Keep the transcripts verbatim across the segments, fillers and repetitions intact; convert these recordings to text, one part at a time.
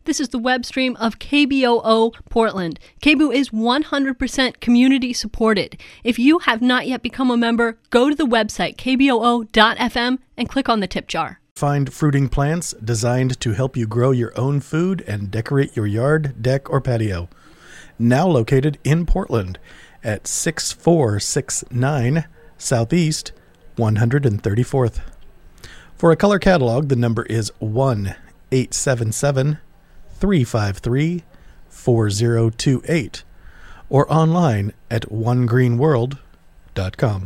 This is the web stream of K B O O Portland. K B O O is one hundred percent community supported. If you have not yet become a member, go to the website k b o o dot f m and click on the tip jar. Find fruiting plants designed to help you grow your own food and decorate your yard, deck, or patio. Now located in Portland at six four six nine Southeast one hundred thirty-fourth. For a color catalog, the number is one eight seven seven three five three four zero two eight or online at one green world dot com.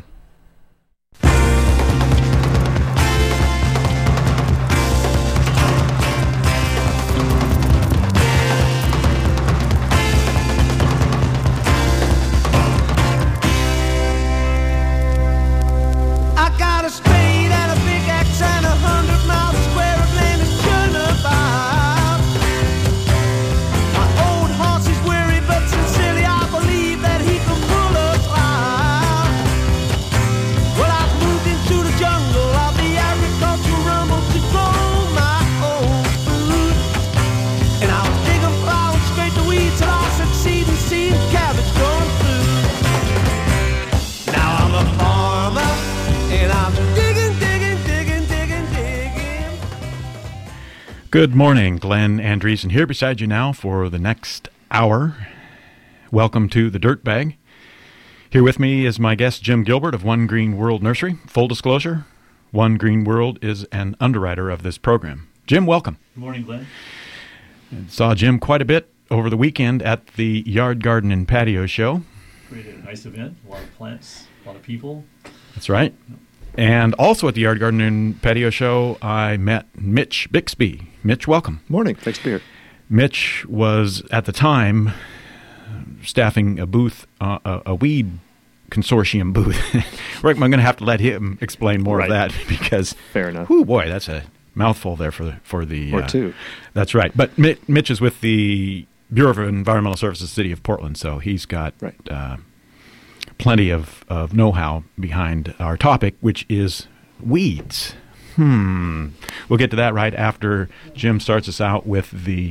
Good morning, Glenn Andreessen here beside you now for the next hour. Welcome to the Dirt Bag. Here with me is my guest Jim Gilbert of One Green World Nursery. Full disclosure, One Green World is an underwriter of this program. Jim, welcome. Good morning, Glenn. I saw Jim quite a bit over the weekend at the Yard, Garden, and Patio Show. Great, a nice event, a lot of plants, a lot of people. That's right. And also at the Yard, Garden, and Patio Show, I met Mitch Bixby. Mitch, welcome. Morning. Thanks to be here. Mitch was, at the time, staffing a booth, uh, a, a weed consortium booth. Right, I'm going to have to let him explain more right. of that because, fair enough. Oh boy, that's a mouthful there for the for the or uh, two. That's right. But Mitch is with the Bureau of Environmental Services, City of Portland, so he's got right. uh, plenty of, of know-how behind our topic, which is weeds. Hmm. We'll get to that right after Jim starts us out with the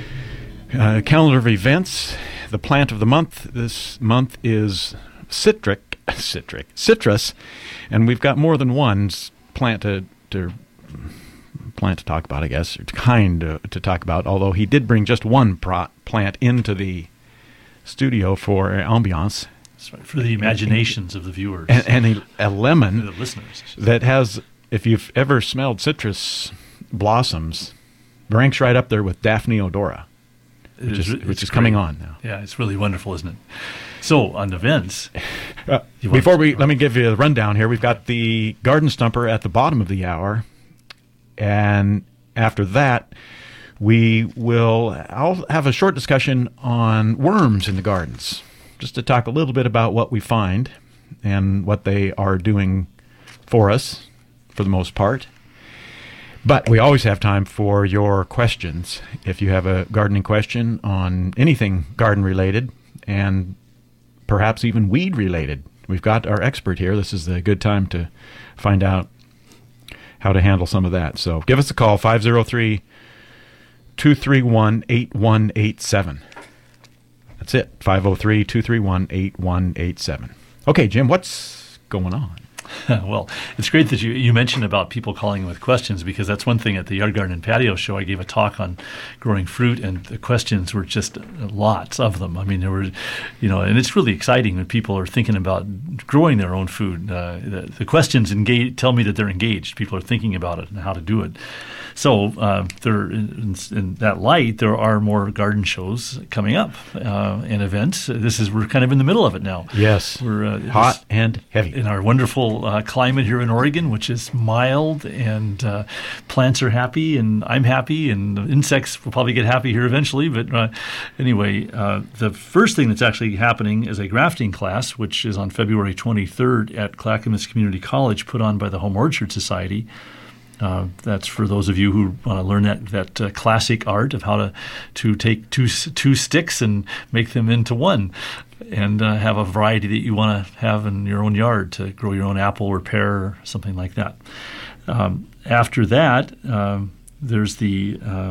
uh, calendar of events. The plant of the month this month is citric, citric, citrus, and we've got more than one plant to, to plant to talk about, I guess, or kind to, to talk about. Although he did bring just one pro- plant into the studio for ambiance. That's right, for the imaginations of the viewers and, and a, a lemon, the listeners, that has. If you've ever smelled citrus blossoms, ranks right up there with Daphne odora, which is, which is coming on now. Yeah, it's really wonderful, isn't it? So, on events... Uh, before we, let me give you a rundown here. We've got the Garden Stumper at the bottom of the hour, and after that, we will, I'll have a short discussion on worms in the gardens, just to talk a little bit about what we find and what they are doing for us, for the most part. But we always have time for your questions. If you have a gardening question on anything garden related and perhaps even weed related, we've got our expert here. This is a good time to find out how to handle some of that. So give us a call, five oh three, two three one, eight one eight seven. That's it, five oh three, two three one, eight one eight seven. Okay, Jim, what's going on? Well, it's great that you, you mentioned about people calling with questions, because that's one thing at the Yard, Garden, and Patio Show. I gave a talk on growing fruit, and the questions were just lots of them. I mean, there were, you know, and it's really exciting when people are thinking about growing their own food. Uh, the, the questions engage, tell me that they're engaged. People are thinking about it and how to do it. So uh, there, in, in that light, there are more garden shows coming up uh, and events. This is we're kind of in the middle of it now. Yes, we're uh, hot and heavy in our wonderful uh, climate here in Oregon, which is mild, and uh, plants are happy, and I'm happy, and the insects will probably get happy here eventually. But uh, anyway, uh, the first thing that's actually happening is a grafting class, which is on February twenty-third at Clackamas Community College, put on by the Home Orchard Society. Uh, that's for those of you who want to learn that that uh, classic art of how to to take two two sticks and make them into one, and uh, have a variety that you want to have in your own yard to grow your own apple or pear or something like that. Um, after that, um, there's the uh,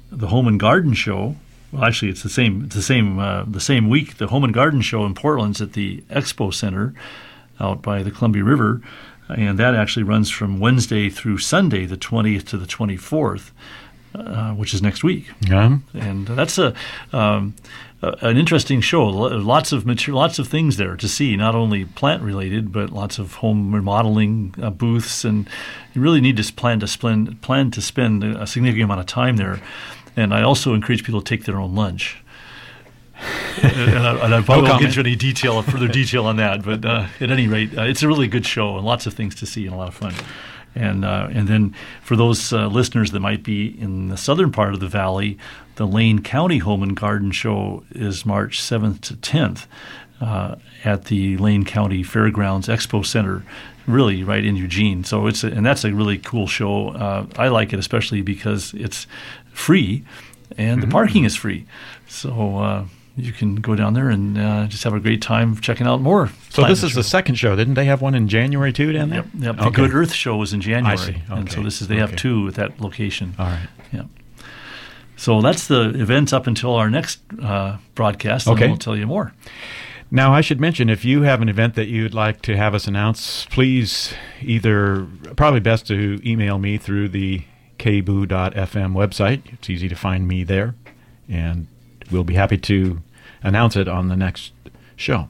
the Home and Garden Show. Well, actually, it's the same. It's the same. Uh, the same week. The Home and Garden Show in Portland's at the Expo Center, out by the Columbia River, and that actually runs from Wednesday through Sunday, the twentieth to the twenty-fourth, uh, which is next week. Yeah. And that's a um, an interesting show. Lots of material, lots of things there to see. Not only plant related, but lots of home remodeling uh, booths, and you really need to plan to spend plan to spend a significant amount of time there. And I also encourage people to take their own lunch. and, I, and I probably no won't get into any detail, further detail on that. But uh, at any rate, uh, it's a really good show and lots of things to see and a lot of fun. And uh, and then for those uh, listeners that might be in the southern part of the valley, the Lane County Home and Garden Show is March seventh to tenth uh, at the Lane County Fairgrounds Expo Center, really right in Eugene. So it's a, and that's a really cool show. Uh, I like it especially because it's free, and mm-hmm. the parking is free. So uh, you can go down there and uh, just have a great time checking out more. So this is show. the second show. Didn't they have one in January too down there? Yep. yep. Okay. The Good Earth show was in January. I see. Okay. And so this is they okay. have two at that location. All right. Yeah. So that's the events up until our next uh, broadcast, and okay. we'll tell you more. Now, I should mention, if you have an event that you'd like to have us announce, please either, probably best to email me through the k b o o dot f m website. It's easy to find me there, and we'll be happy to announce it on the next show.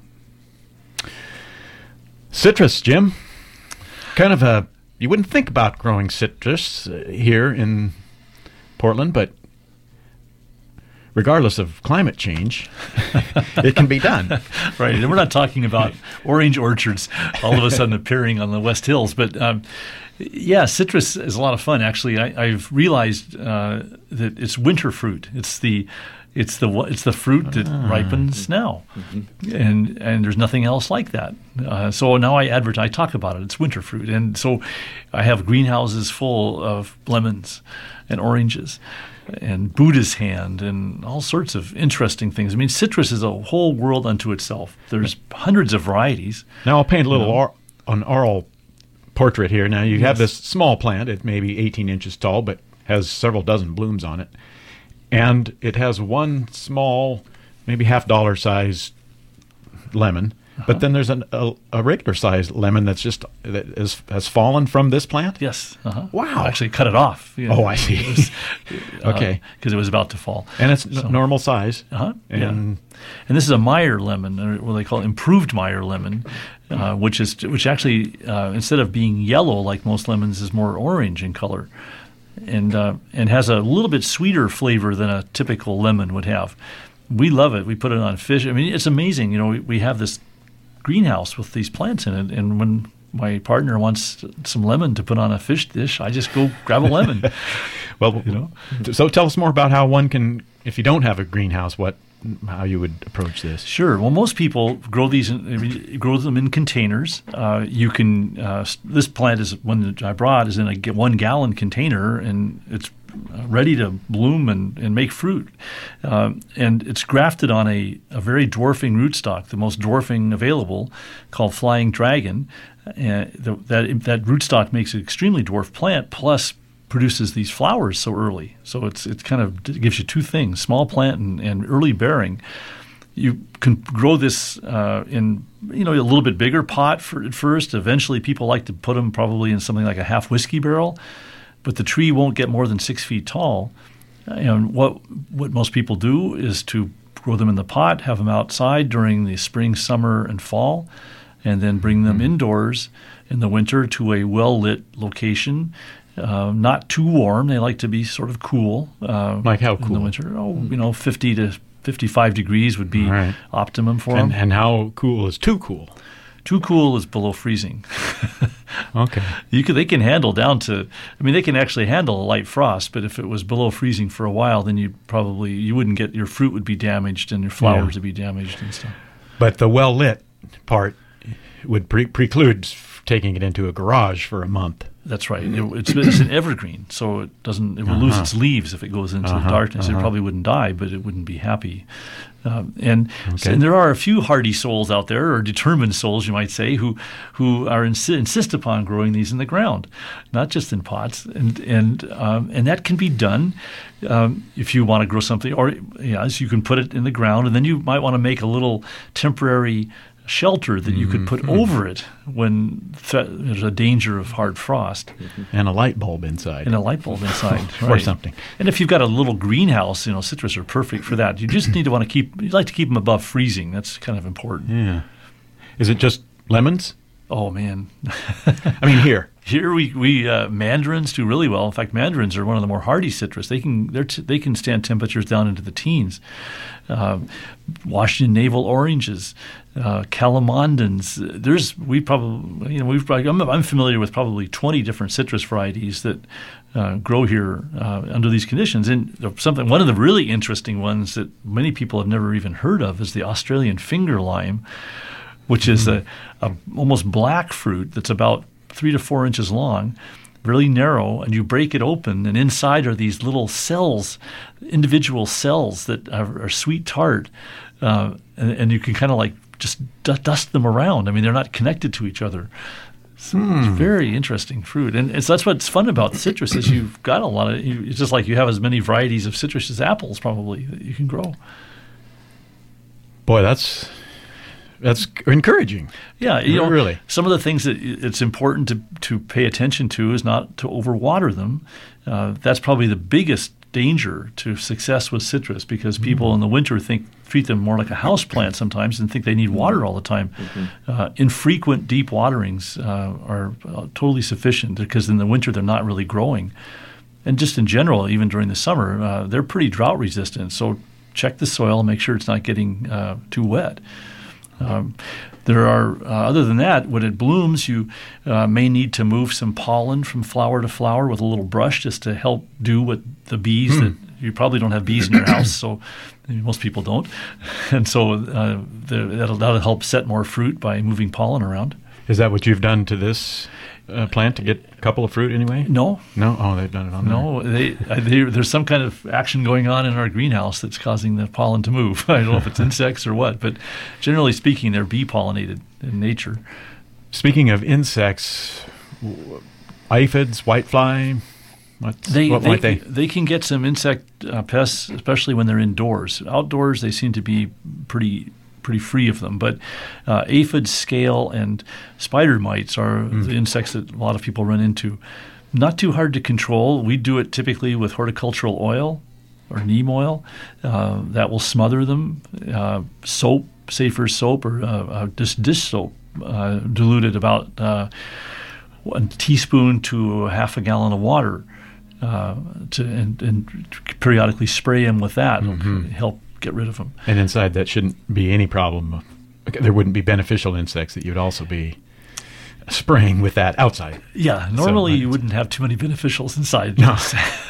Citrus, Jim. Kind of a, you wouldn't think about growing citrus here in Portland, but regardless of climate change, it can be done. Right, and we're not talking about orange orchards all of a sudden appearing on the West Hills, but um, yeah, citrus is a lot of fun. Actually, I, I've realized uh, that it's winter fruit. It's the it's the it's the fruit that ah. ripens now, mm-hmm. and and there's nothing else like that. Uh, so now I advertise, I talk about it. It's winter fruit, and so I have greenhouses full of lemons and oranges and Buddha's hand and all sorts of interesting things. I mean, citrus is a whole world unto itself. There's hundreds of varieties. Now I'll paint a little you know. or, an oral portrait here. Now you yes. have this small plant. It may be eighteen inches tall, but has several dozen blooms on it. And it has one small, maybe half dollar sized lemon. Uh-huh. But then there's an, a, a regular sized lemon that's just that is, has fallen from this plant. Yes. Uh-huh. Wow. I actually cut it off. You know, oh, I see. Was, okay. Because uh, it was about to fall. And it's so, n- normal size. Uh-huh. And, yeah. and this is a Meyer lemon, or what they call improved Meyer lemon, uh, which is which actually uh, instead of being yellow like most lemons is more orange in color, and uh, and has a little bit sweeter flavor than a typical lemon would have. We love it. We put it on fish. I mean, it's amazing. You know, we, we have this greenhouse with these plants in it, and when my partner wants some lemon to put on a fish dish, I just go grab a lemon. Well, you know. So tell us more about how one can, if you don't have a greenhouse, what how you would approach this. Sure. Well, most people grow these, in, I mean, grow them in containers. Uh, you can. Uh, this plant is one that I brought is in a one gallon container, and it's ready to bloom and, and make fruit. Um, and it's grafted on a, a very dwarfing rootstock, the most dwarfing available, called Flying Dragon. And the, that that rootstock makes an extremely dwarf plant, plus produces these flowers so early. So it's it kind of gives you two things: small plant and, and early bearing. You can grow this uh, in you know a little bit bigger pot for, at first. Eventually, people like to put them probably in something like a half whiskey barrel. But the tree won't get more than six feet tall. And what what most people do is to grow them in the pot, have them outside during the spring, summer, and fall, and then bring them mm-hmm. indoors in the winter to a well-lit location. Uh, not too warm. They like to be sort of cool. Uh, like how cool? In the winter. Oh, you know, fifty to fifty-five degrees would be right. optimum for and, them. And how cool is too cool? Too cool is below freezing. Okay. You can, they can handle down to, I mean, they can actually handle a light frost, but if it was below freezing for a while, then you probably, you wouldn't get, your fruit would be damaged and your flowers yeah. would be damaged and stuff. But the well-lit part would pre- preclude taking it into a garage for a month. That's right. It, it's, it's an evergreen, so it doesn't. It will uh-huh. lose its leaves if it goes into uh-huh. the darkness. Uh-huh. It probably wouldn't die, but it wouldn't be happy. Um, and, okay. and there are a few hardy souls out there, or determined souls, you might say, who who are insi- insist upon growing these in the ground, not just in pots. And and um, and that can be done um, if you want to grow something, or yes, you can put it in the ground, and then you might want to make a little temporary shelter that you could put mm-hmm. over it when th- there's a danger of hard frost. And a light bulb inside. And a light bulb inside. Or right. something. And if you've got a little greenhouse, you know, citrus are perfect for that. You just need to want to keep, you'd like to keep them above freezing. That's kind of important. Yeah. Is it just lemons? Oh, man. I mean, here. Here we, we uh, mandarins do really well. In fact, mandarins are one of the more hardy citrus. They can they're t- they can stand temperatures down into the teens. Uh, Washington navel oranges, uh, calamondins. There's we probably you know we've probably, I'm, I'm familiar with probably twenty different citrus varieties that uh, grow here uh, under these conditions. And something one of the really interesting ones that many people have never even heard of is the Australian finger lime, which is mm. a, a almost black fruit that's about three to four inches long, really narrow, and you break it open, and inside are these little cells, individual cells that are, are sweet tart, uh, and, and you can kind of like just d- dust them around. I mean, they're not connected to each other. So hmm. It's very interesting fruit, and it's, that's what's fun about citrus is you've got a lot of. You, it's just like you have as many varieties of citrus as apples, probably, that you can grow. Boy, that's. That's encouraging. Yeah, you know, really. Some of the things that it's important to, to pay attention to is not to overwater them. Uh, that's probably the biggest danger to success with citrus because people mm-hmm. in the winter think treat them more like a house plant sometimes and think they need water all the time. Mm-hmm. Uh, infrequent deep waterings uh, are uh, totally sufficient because in the winter they're not really growing. And just in general, even during the summer, uh, they're pretty drought resistant. So check the soil and make sure it's not getting uh, too wet. Um, there are, uh, other than that, when it blooms, you uh, may need to move some pollen from flower to flower with a little brush just to help do what the bees mm. that you probably don't have bees in your house, so most people don't. And so uh, the, that'll, that'll help set more fruit by moving pollen around. Is that what you've done to this uh, plant to get a couple of fruit anyway? No. No? Oh, they've done it on no, there. No, they, they, there's some kind of action going on in our greenhouse that's causing the pollen to move. I don't know if it's insects or what, but generally speaking, they're bee-pollinated in nature. Speaking of insects, aphids, whitefly, what's, they, what they, might they? They can get some insect uh, pests, especially when they're indoors. Outdoors, they seem to be pretty pretty free of them. But uh, aphids, scale, and spider mites are mm. the insects that a lot of people run into. Not too hard to control. We do it typically with horticultural oil or neem oil. Uh, that will smother them. Uh, soap, safer soap, or uh, uh, dish, dish soap, uh, diluted about uh, one teaspoon to a half a gallon of water, uh, to and, and periodically spray them with that. Mm-hmm. It'll help get rid of them. And inside that shouldn't be any problem. There wouldn't be beneficial insects that you'd also be spraying with that outside. Yeah, normally so, you wouldn't have too many beneficials inside. No.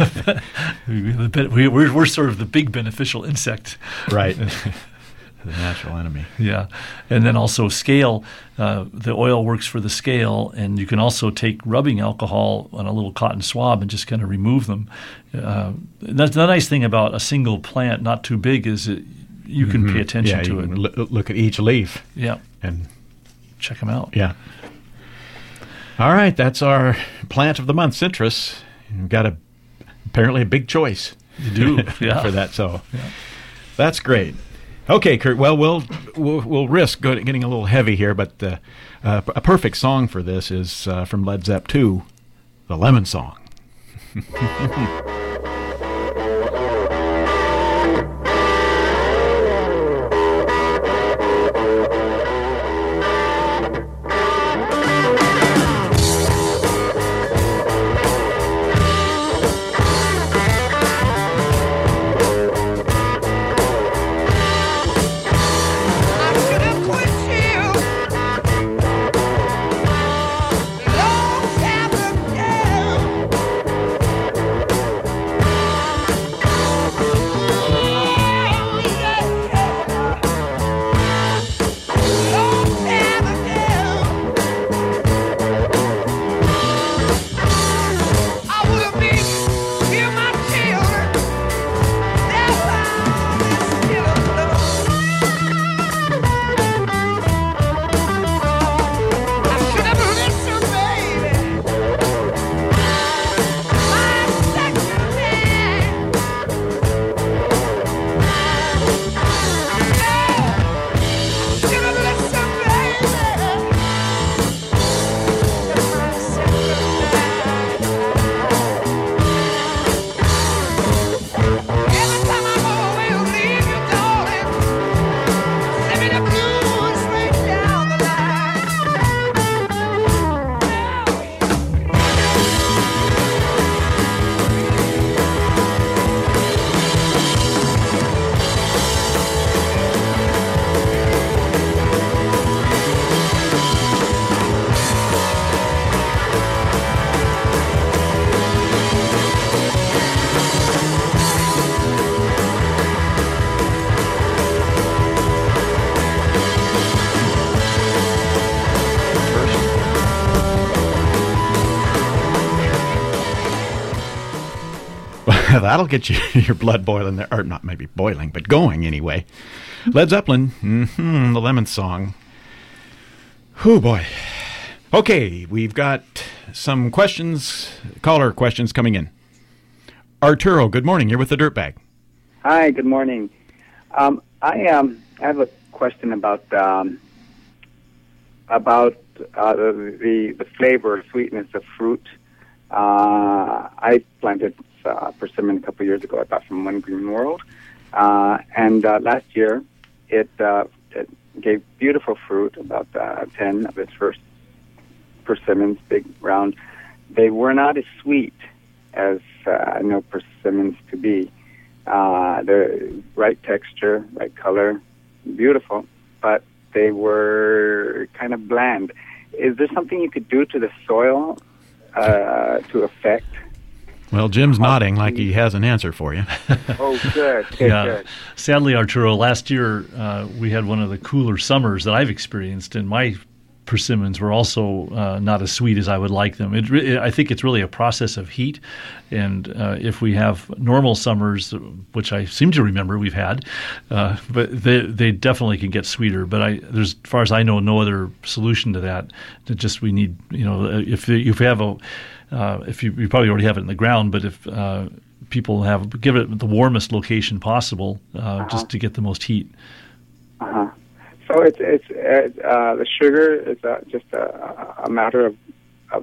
we, we're, we're sort of the big beneficial insect. Right. The natural enemy. Yeah. And then also scale. Uh, the oil works for the scale, and you can also take rubbing alcohol on a little cotton swab and just kind of remove them. Uh, that's the nice thing about a single plant, not too big, is it, you can mm-hmm. pay attention yeah, to you it. Can l- look at each leaf. Yeah. And check them out. Yeah. All right, that's our plant of the month, citrus. You've got a apparently a big choice. You do, yeah. for that, so yeah. That's great. Okay, Kurt. Well, we'll we'll, we'll risk getting a little heavy here, but uh, uh, a perfect song for this is uh, from Led Zepp two, "The Lemon Song." Long time ago, That'll get you your blood boiling there, or not maybe boiling, but going anyway. Led Zeppelin, mm-hmm, the Lemon Song. Oh boy. Okay, we've got some questions, caller questions coming in. Arturo, good morning. You're with the Dirtbag. Hi, good morning. Um, I um, I have a question about um, about uh, the the flavor, sweetness of fruit. Uh, I planted uh, persimmon a couple of years ago. I bought from One Green World, uh, and uh, last year it, uh, it gave beautiful fruit. About uh, ten of its first persimmons, big round. They were not as sweet as uh, I know persimmons to be. Uh, they're right texture, right color, beautiful, but they were kind of bland. Is there something you could do to the soil uh, to affect? Well, Jim's nodding like he has an answer for you. Oh, good, good, yeah. good. Sadly, Arturo, last year uh, we had one of the cooler summers that I've experienced, and my persimmons were also uh, not as sweet as I would like them. It re- I think it's really a process of heat, and uh, if we have normal summers, which I seem to remember we've had, uh, but they they definitely can get sweeter. But I, there's, as far as I know, no other solution to that. That just we need, you know, if if we have a, uh, if you, you probably already have it in the ground, but if uh, people have give it the warmest location possible, uh, uh-huh. just to get the most heat. Uh huh. So it's it's uh, the sugar is uh, just a, a matter of of,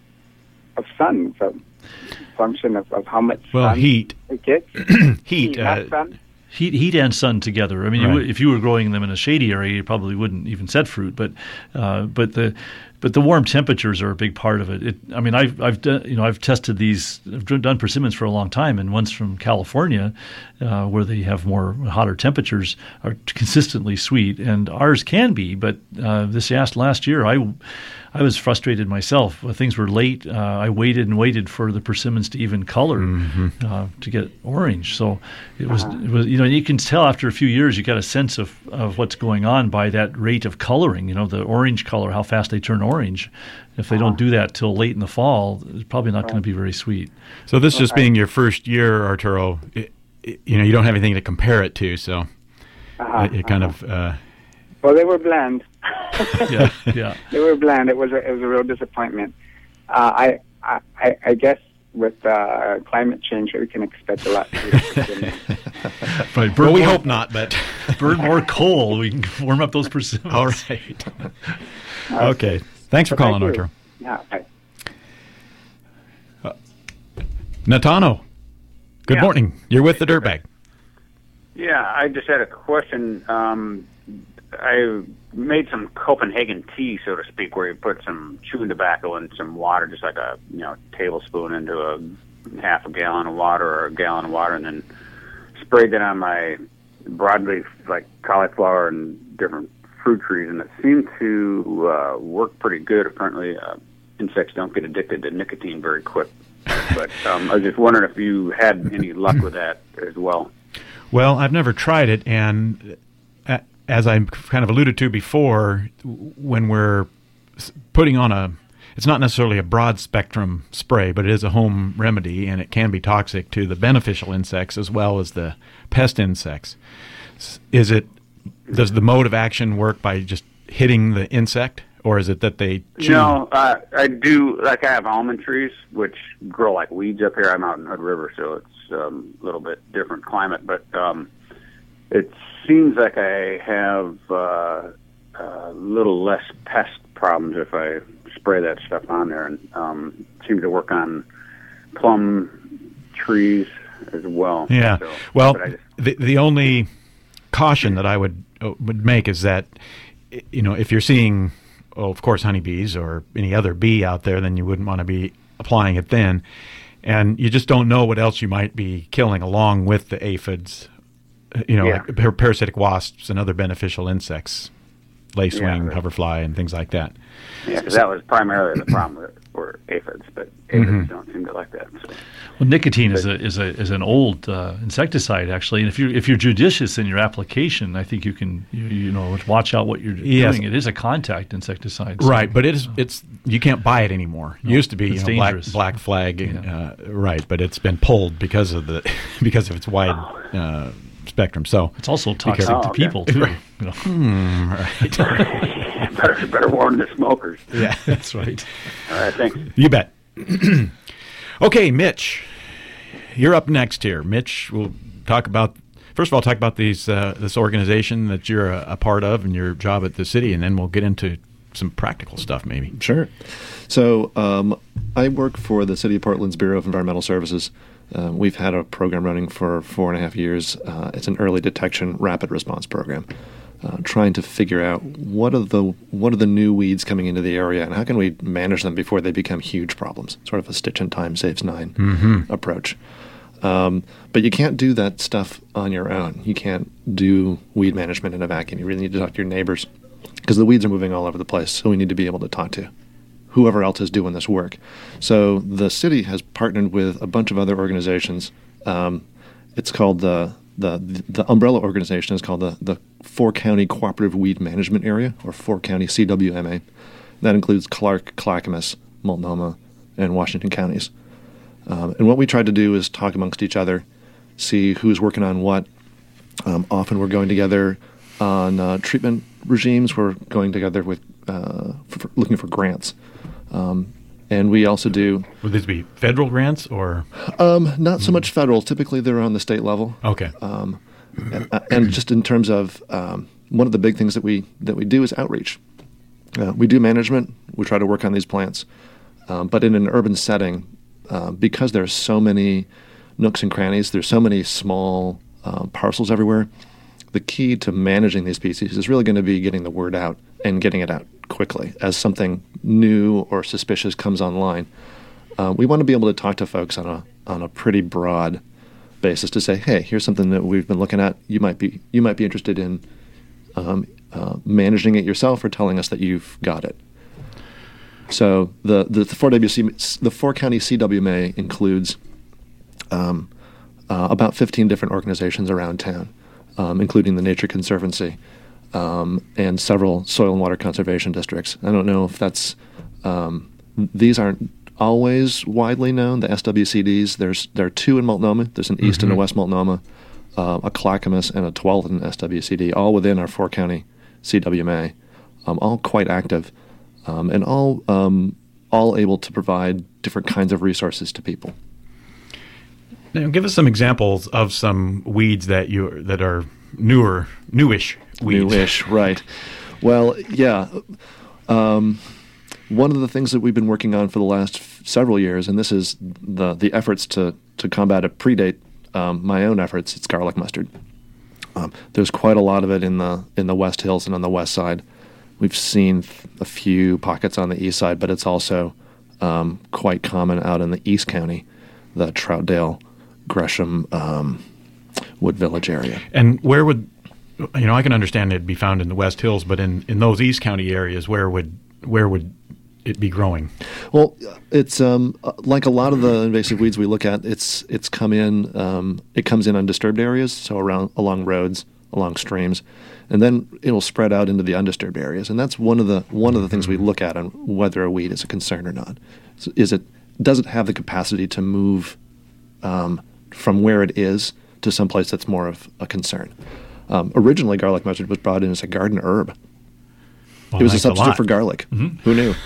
of sun. It's a function of, of how much well, sun heat. it gets. heat. Heat, Uh, not sun. Heat, heat and sun together. I mean, Right. you, if you were growing them in a shady area, you probably wouldn't even set fruit. But, uh, but the, but the warm temperatures are a big part of it. it I mean, I've, I've done, you know, I've tested these. I've done persimmons for a long time, and ones from California, uh, where they have more hotter temperatures, are consistently sweet, and ours can be. But uh, this last last year, I. I was frustrated myself. Things were late. Uh, I waited and waited for the persimmons to even color, mm-hmm. uh, to get orange. So it was, uh-huh. it was, you know, you can tell after a few years, you got a sense of, of what's going on by that rate of coloring. You know, the orange color, how fast they turn orange. If they uh-huh. don't do that till late in the fall, it's probably not right. going to be very sweet. So this just being your first year, Arturo, it, it, you know, you don't have anything to compare it to, so uh-huh. it, it kind uh-huh. of. Uh, well, they were bland. yeah, yeah. They were bland. It was a, it was a real disappointment. Uh, I, I I guess with uh, climate change, we can expect a lot. Right. Well, we more, hope not, but burn more coal. We can warm up those persimmons. All right. Okay. Thanks for well, calling, thank Arturo. Yeah. Bye. Uh, Natano. Good yeah. morning. You're with the Dirtbag. Yeah, I just had a question. Um, I made some Copenhagen tea, so to speak, where you put some chewing tobacco and some water, just like a you know tablespoon into a half a gallon of water or a gallon of water, and then sprayed that on my broadleaf like cauliflower and different fruit trees, and it seemed to uh, work pretty good. Apparently, uh, insects don't get addicted to nicotine very quick. But um, I was just wondering if you had any luck with that as well. Well, I've never tried it, and as I kind of alluded to before, when we're putting on a, it's not necessarily a broad spectrum spray, but it is a home remedy, and it can be toxic to the beneficial insects as well as the pest insects. Is it, does the mode of action work by just hitting the insect, or is it that they chew? No, uh, I do, like I have almond trees, which grow like weeds up here. I'm out in Hood River, so it's um, a little bit different climate, but um, it's seems like I have uh, a little less pest problems if I spray that stuff on there, and um, seems to work on plum trees as well. Yeah. So, well, just, the the only caution that I would uh, would make is that, you know, if you're seeing, well, of course, honeybees or any other bee out there, then you wouldn't want to be applying it then, and you just don't know what else you might be killing along with the aphids. You know, yeah. like parasitic wasps and other beneficial insects. lacewing, Yeah. hoverfly, and things like that. Yeah, because that was primarily the problem with, were aphids, but aphids Mhm. don't seem to like that. So. Well, nicotine is a is a is an old uh, insecticide actually, and if you if you're judicious in your application, I think you can you, you know watch out what you're Yes. doing. It is a contact insecticide, so- Right, but it is it's you can't buy it anymore. It used to be you it's know, black dangerous. black flag, Yeah. uh, right? But it's been pulled because of the because of its wide uh, spectrum. So It's also toxic careful. to Oh, okay. people too. Right. You know. hmm, right. better, better warn the smokers. Yeah, That's right. All right, thanks. you bet. Okay, Mitch, you're up next here. Mitch, we'll talk about first of all talk about these uh, this organization that you're a, a part of and your job at the city, and then we'll get into some practical stuff maybe. Sure. So um, I work for the City of Portland's Bureau of Environmental Services. Uh, we've had a program running for four and a half years. Uh, it's an early detection, rapid response program, uh, trying to figure out what are the what are the new weeds coming into the area and how can we manage them before they become huge problems. Sort of a stitch in time saves nine Mm-hmm. approach. Um, but you can't do that stuff on your own. You can't do weed management in a vacuum. You really need to talk to your neighbors because the weeds are moving all over the place. So we need to be able to talk to whoever else is doing this work. So the city has partnered with a bunch of other organizations. Um, it's called the, the the umbrella organization is called the the Four County Cooperative Weed Management Area, or Four County C W M A. That includes Clark, Clackamas, Multnomah, and Washington counties. Um, and what we tried to do is talk amongst each other, see who's working on what. Um, often we're going together on uh, treatment regimes. We're going together with uh, for, for looking for grants. Um, and we also do Would these be federal grants or um, not so much federal. Typically, they're on the state level. okay? Um, and, and just in terms of um, one of the big things that we that we do is outreach. Uh, we do management. We try to work on these plants, um, but in an urban setting, uh, because there's so many nooks and crannies, there's so many small uh, parcels everywhere. The key to managing these species is really going to be getting the word out and getting it out quickly as something new or suspicious comes online. Uh, we want to be able to talk to folks on a on a pretty broad basis to say, hey, here's something that we've been looking at. You might be you might be interested in um, uh, managing it yourself or telling us that you've got it. So the the, the four W C the four county C W M A includes um, uh, about fifteen different organizations around town, um, including the Nature Conservancy um, and several soil and water conservation districts. I don't know if that's um, these aren't always widely known. The S W C Ds, there's there are two in Multnomah. There's an East and a West Multnomah, uh, a Clackamas, and a Tualatin S W C D, all within our four county C W M A, um, all quite active, um, and all um, all able to provide different kinds of resources to people. Now, give us some examples of some weeds that you that are newer, newish weeds. Newish, right? Well, yeah. Um, one of the things that we've been working on for the last f- several years, and this is the the efforts to to combat it predate um, my own efforts. It's garlic mustard. Um, there's quite a lot of it in the in the West Hills and on the west side. We've seen f- a few pockets on the east side, but it's also um, quite common out in the East County, the Troutdale, Gresham, um, Wood Village area. And where would you know? I can understand it'd be found in the West Hills, but in, in those East County areas, where would where would it be growing? Well, it's um, uh, like a lot of the invasive weeds we look at. It's it's come in. Um, it comes in undisturbed areas, so around along roads, along streams, and then it'll spread out into the undisturbed areas. And that's one of the one of the things we look at on whether a weed is a concern or not. So is it does it have the capacity to move um, from where it is to someplace that's more of a concern? Um, originally, garlic mustard was brought in as a garden herb. Well, It was a thanks substitute lot. for garlic. Mm-hmm. Who knew?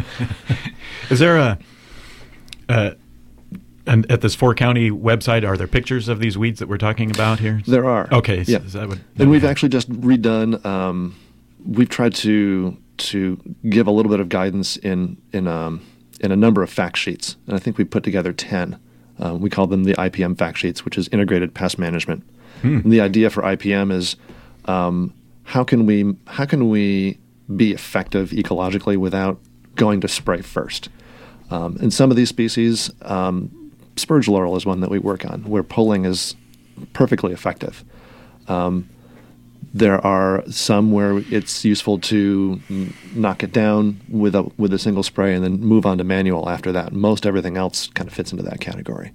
Is there a, uh, and at this four county website, are there pictures of these weeds that we're talking about here? There are. Okay, so Yeah. that would, that And would we've help. actually just redone. Um, we've tried to to give a little bit of guidance in in um, in a number of fact sheets, and I think we put together ten. Uh, we call them the I P M fact sheets, which is Integrated Pest Management. And the idea for I P M is um, how can we how can we be effective ecologically without going to spray first? Um, and some of these species, um, spurge laurel is one that we work on, where pulling is perfectly effective. Um, there are some where it's useful to n- knock it down with a with a single spray and then move on to manual after that. Most everything else kind of fits into that category.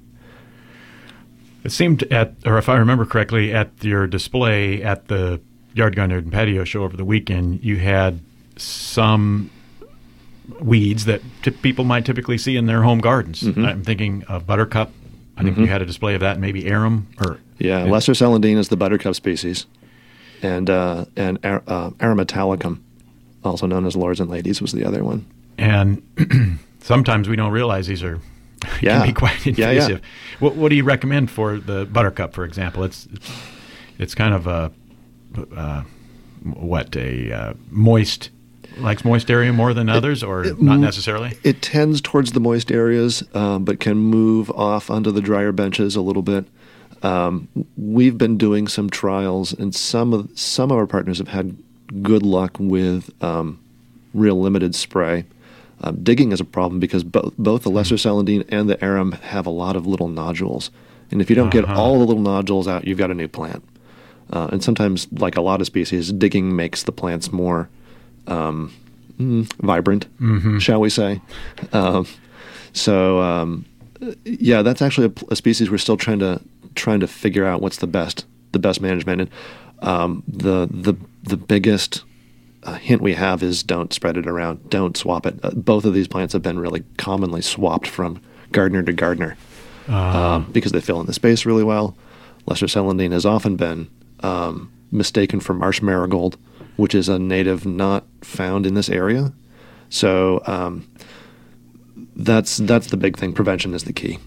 It seemed at, or if I remember correctly, at your display at the Yard Garden and Patio Show over the weekend, you had some weeds that t- people might typically see in their home gardens. Mm-hmm. I'm thinking of buttercup. I think Mm-hmm. you had a display of that, maybe arum or Yeah, Lesser celandine is the buttercup species, and uh, and ar- uh, aromatallicum, also known as lords and ladies, was the other one. And sometimes we don't realize these are Yeah. can be quite Yeah, invasive. yeah. What, what do you recommend for the buttercup, for example? It's it's, it's kind of a uh, what a uh, moist likes moist area more than others, or it- not mm, necessarily. It tends towards the moist areas, um, but can move off onto the drier benches a little bit. Um, we've been doing some trials, and some of some of our partners have had good luck with um, real limited spray. Um, digging is a problem because both both the lesser celandine and the arum have a lot of little nodules, and if you don't get Uh-huh. all the little nodules out, you've got a new plant. Uh, and sometimes, like a lot of species, digging makes the plants more um, mm, vibrant, Mm-hmm. shall we say? Um, so, um, yeah, that's actually a, a species we're still trying to trying to figure out what's the best the best management. And um, the the the biggest uh, hint we have is don't spread it around, don't swap it. Uh, both of these plants have been really commonly swapped from gardener to gardener um, because they fill in the space really well. Lesser celandine has often been um, mistaken for marsh marigold, which is a native not found in this area. So um, that's that's the big thing. Prevention is the key.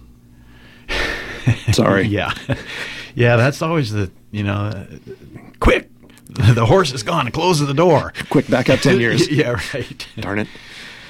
Sorry. Yeah, yeah. That's always the you know, uh, quick. The horse is gone. Close the door. Quick, back up ten years. Yeah, right. Darn it.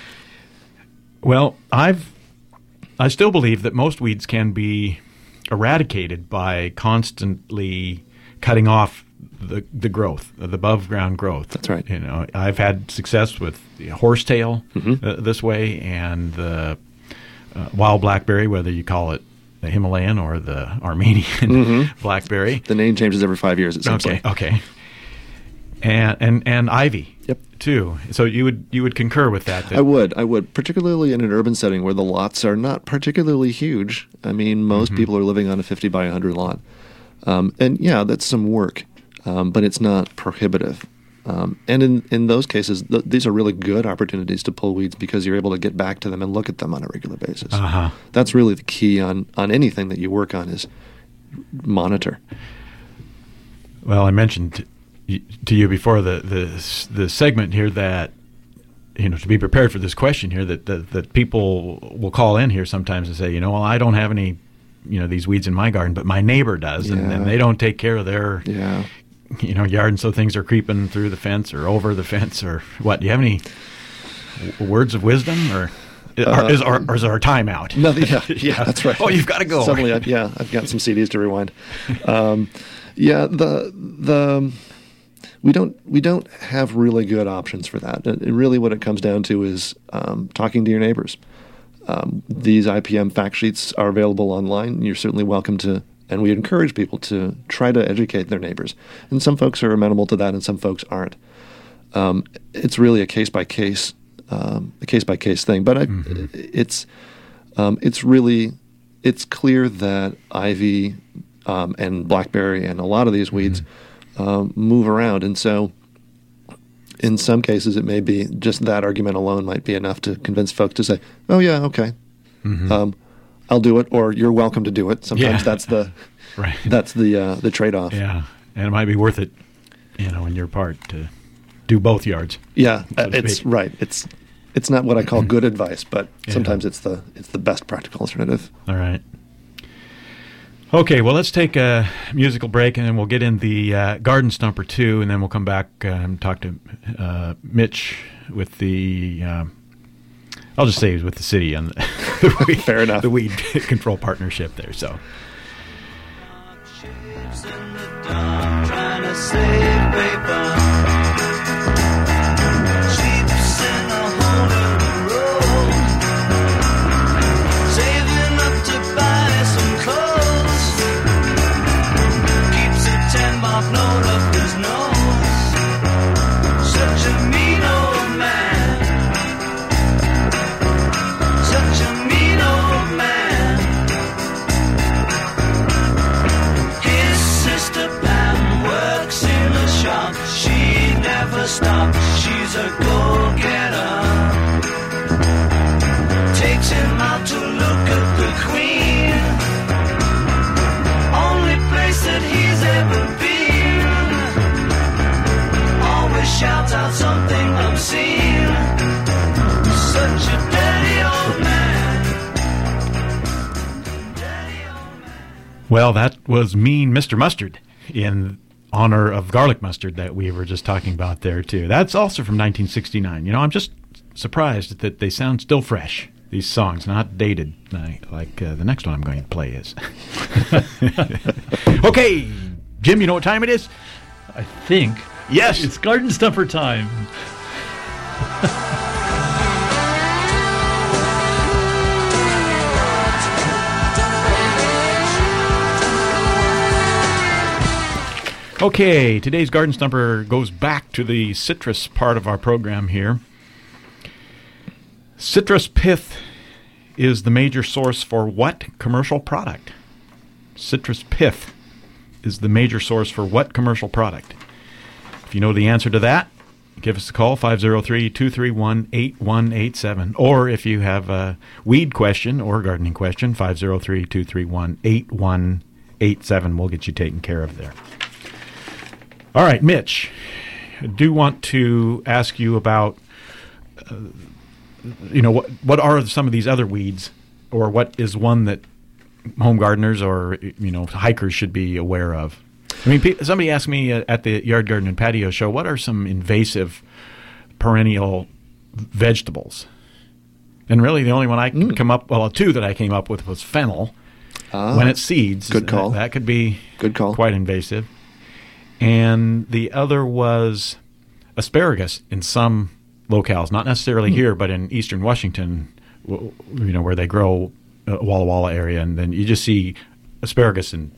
Well, I've I still believe that most weeds can be eradicated by constantly cutting off the the growth, the above ground growth. That's right. You know, I've had success with the horsetail Mhm. uh, this way, and the uh, wild blackberry, whether you call it the Himalayan or the Armenian Mhm. blackberry. The name changes every five years, it seems Okay, like. okay. And and and ivy. Yep. Too. So you would you would concur with that? that I would. I would, particularly in an urban setting where the lots are not particularly huge. I mean, most Mhm. people are living on a fifty by one hundred lot. Um, and yeah, that's some work, um, but it's not prohibitive. Um, and in, in those cases, th- these are really good opportunities to pull weeds because you're able to get back to them and look at them on a regular basis. Uh-huh. That's really the key on, on anything that you work on is monitor. Well, I mentioned y- to you before the, the the segment here that you know to be prepared for this question here that, that that people will call in here sometimes and say, you know, well, I don't have any, you know, these weeds in my garden, but my neighbor does, and, Yeah. and they don't take care of their Yeah. you know yard, and so things are creeping through the fence or over the fence or what. Do you have any w- words of wisdom or? Uh, is, our, or is our time out? Nothing. Yeah, Yeah. that's right. Oh, you've got to go. Suddenly, I've, yeah, I've got some C Ds to rewind. Um, yeah, the the we don't we don't have really good options for that. And really, what it comes down to is um, talking to your neighbors. Um, these I P M fact sheets are available online. You're certainly welcome to, and we encourage people to try to educate their neighbors. And some folks are amenable to that, and some folks aren't. Um, it's really a case by case. Um, a case by case thing, but I, Mm-hmm. it's um, it's really it's clear that ivy um, and blackberry and a lot of these weeds um, move around, and so in some cases it may be just that argument alone might be enough to convince folks to say, "Oh yeah, okay, Mhm. um, I'll do it," or "You're welcome to do it." Sometimes Yeah. that's the Right. that's the uh, the trade off. Yeah, and it might be worth it, you know, on your part to do both yards. Yeah, So uh, to it's speak. right. It's it's not what I call good advice, but Yeah. sometimes it's the it's the best practical alternative. All right. Okay, well, let's take a musical break, and then we'll get in the uh, Garden Stumper two, and then we'll come back uh, and talk to uh, Mitch with the. Uh, I'll just say he's with the city on the, the weed, Fair enough. the weed control partnership there. So. Trying to save paper. Sheep's in a hole in the road. Saving up to buy some clothes. Keeps a ten bob note up his nose. stop. She's a go-getter. Takes him out to look at the queen. Only place that he's ever been. Always shouts out something obscene. Such a dirty old man. Dirty old man. Well, that was Mean Mister Mustard in honor of garlic mustard that we were just talking about there, too. That's also from nineteen sixty-nine. You know, I'm just surprised that they sound still fresh, these songs, not dated like, like uh, the next one I'm going to play is. Okay, Jim, you know what time it is? I think Yes. it's Garden Stumper time. Okay, today's Garden Stumper goes back to the citrus part of our program here. Citrus pith is the major source for what commercial product? Citrus pith is the major source for what commercial product? If you know the answer to that, give us a call, five oh three, two three one, eight one eight seven. Or if you have a weed question or gardening question, five oh three, two three one, eight one eight seven. We'll get you taken care of there. All right, Mitch, I do want to ask you about, uh, you know, what what are some of these other weeds, or what is one that home gardeners or, you know, hikers should be aware of? I mean, pe- somebody asked me uh, at the Yard Garden and Patio show, what are some invasive perennial vegetables? And really the only one I can Mm. come up, well, two that I came up with was fennel. Ah, When it seeds, good call. That, that could be Good call. quite invasive. And the other was asparagus in some locales, not necessarily here, but in eastern Washington, w- you know, where they grow uh, Walla Walla area, and then you just see asparagus in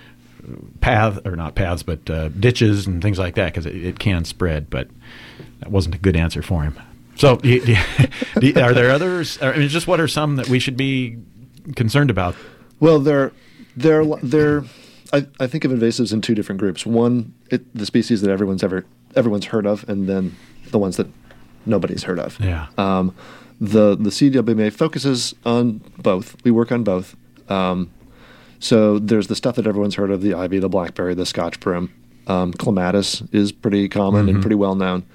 path or not paths, but uh, ditches and things like that, because it, it can spread. But that wasn't a good answer for him. So, do you, do you, do you- are there others? I mean, just what are some that we should be concerned about? Well, they're they're they're. I, I think of invasives in two different groups. One, it, the species that everyone's ever everyone's heard of, and then the ones that nobody's heard of. Yeah. Um, the the C W M A focuses on both. We work on both. Um, so there's the stuff that everyone's heard of: the ivy, the blackberry, the Scotch broom. Um, clematis is pretty common and pretty well known.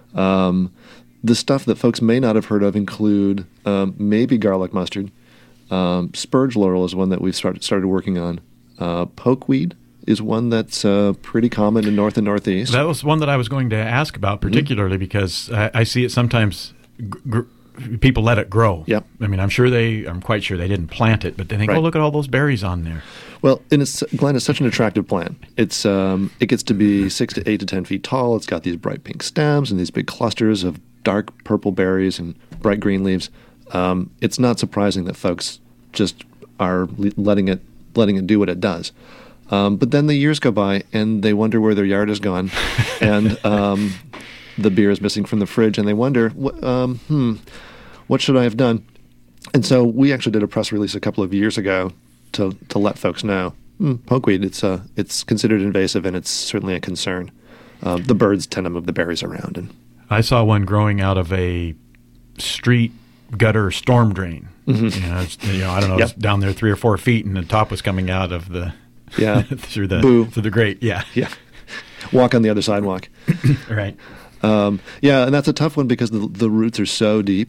Um, the stuff that folks may not have heard of include um, maybe garlic mustard. Um, spurge laurel is one that we've started started working on. Uh, pokeweed is one that's uh, pretty common in North and Northeast. That was one that I was going to ask about, particularly because I, I see it sometimes. Gr- gr- people let it grow. Yep. I mean, I'm sure they. I'm quite sure they didn't plant it, but they think, Right. "Oh, look at all those berries on there." Well, and it's, Glenn, it's such an attractive plant. It's um, it gets to be six to eight to ten feet tall. It's got these bright pink stems and these big clusters of dark purple berries and bright green leaves. Um, it's not surprising that folks just are le- letting it letting it do what it does. Um, but then the years go by and they wonder where their yard is gone, and um, the beer is missing from the fridge, and they wonder, wh- um, hmm, what should I have done? And so we actually did a press release a couple of years ago to to let folks know, hmm, pokeweed, it's uh, it's considered invasive, and it's certainly a concern. Um, the birds tend to move the berries around, and I saw one growing out of a street gutter storm drain. Mm-hmm. You know, it's, you know, I don't know, Yep. it's down there three or four feet, and the top was coming out of the yeah, through the Boo. through the grate. Yeah, yeah, walk on the other sidewalk. right. Um, yeah, and that's a tough one because the the roots are so deep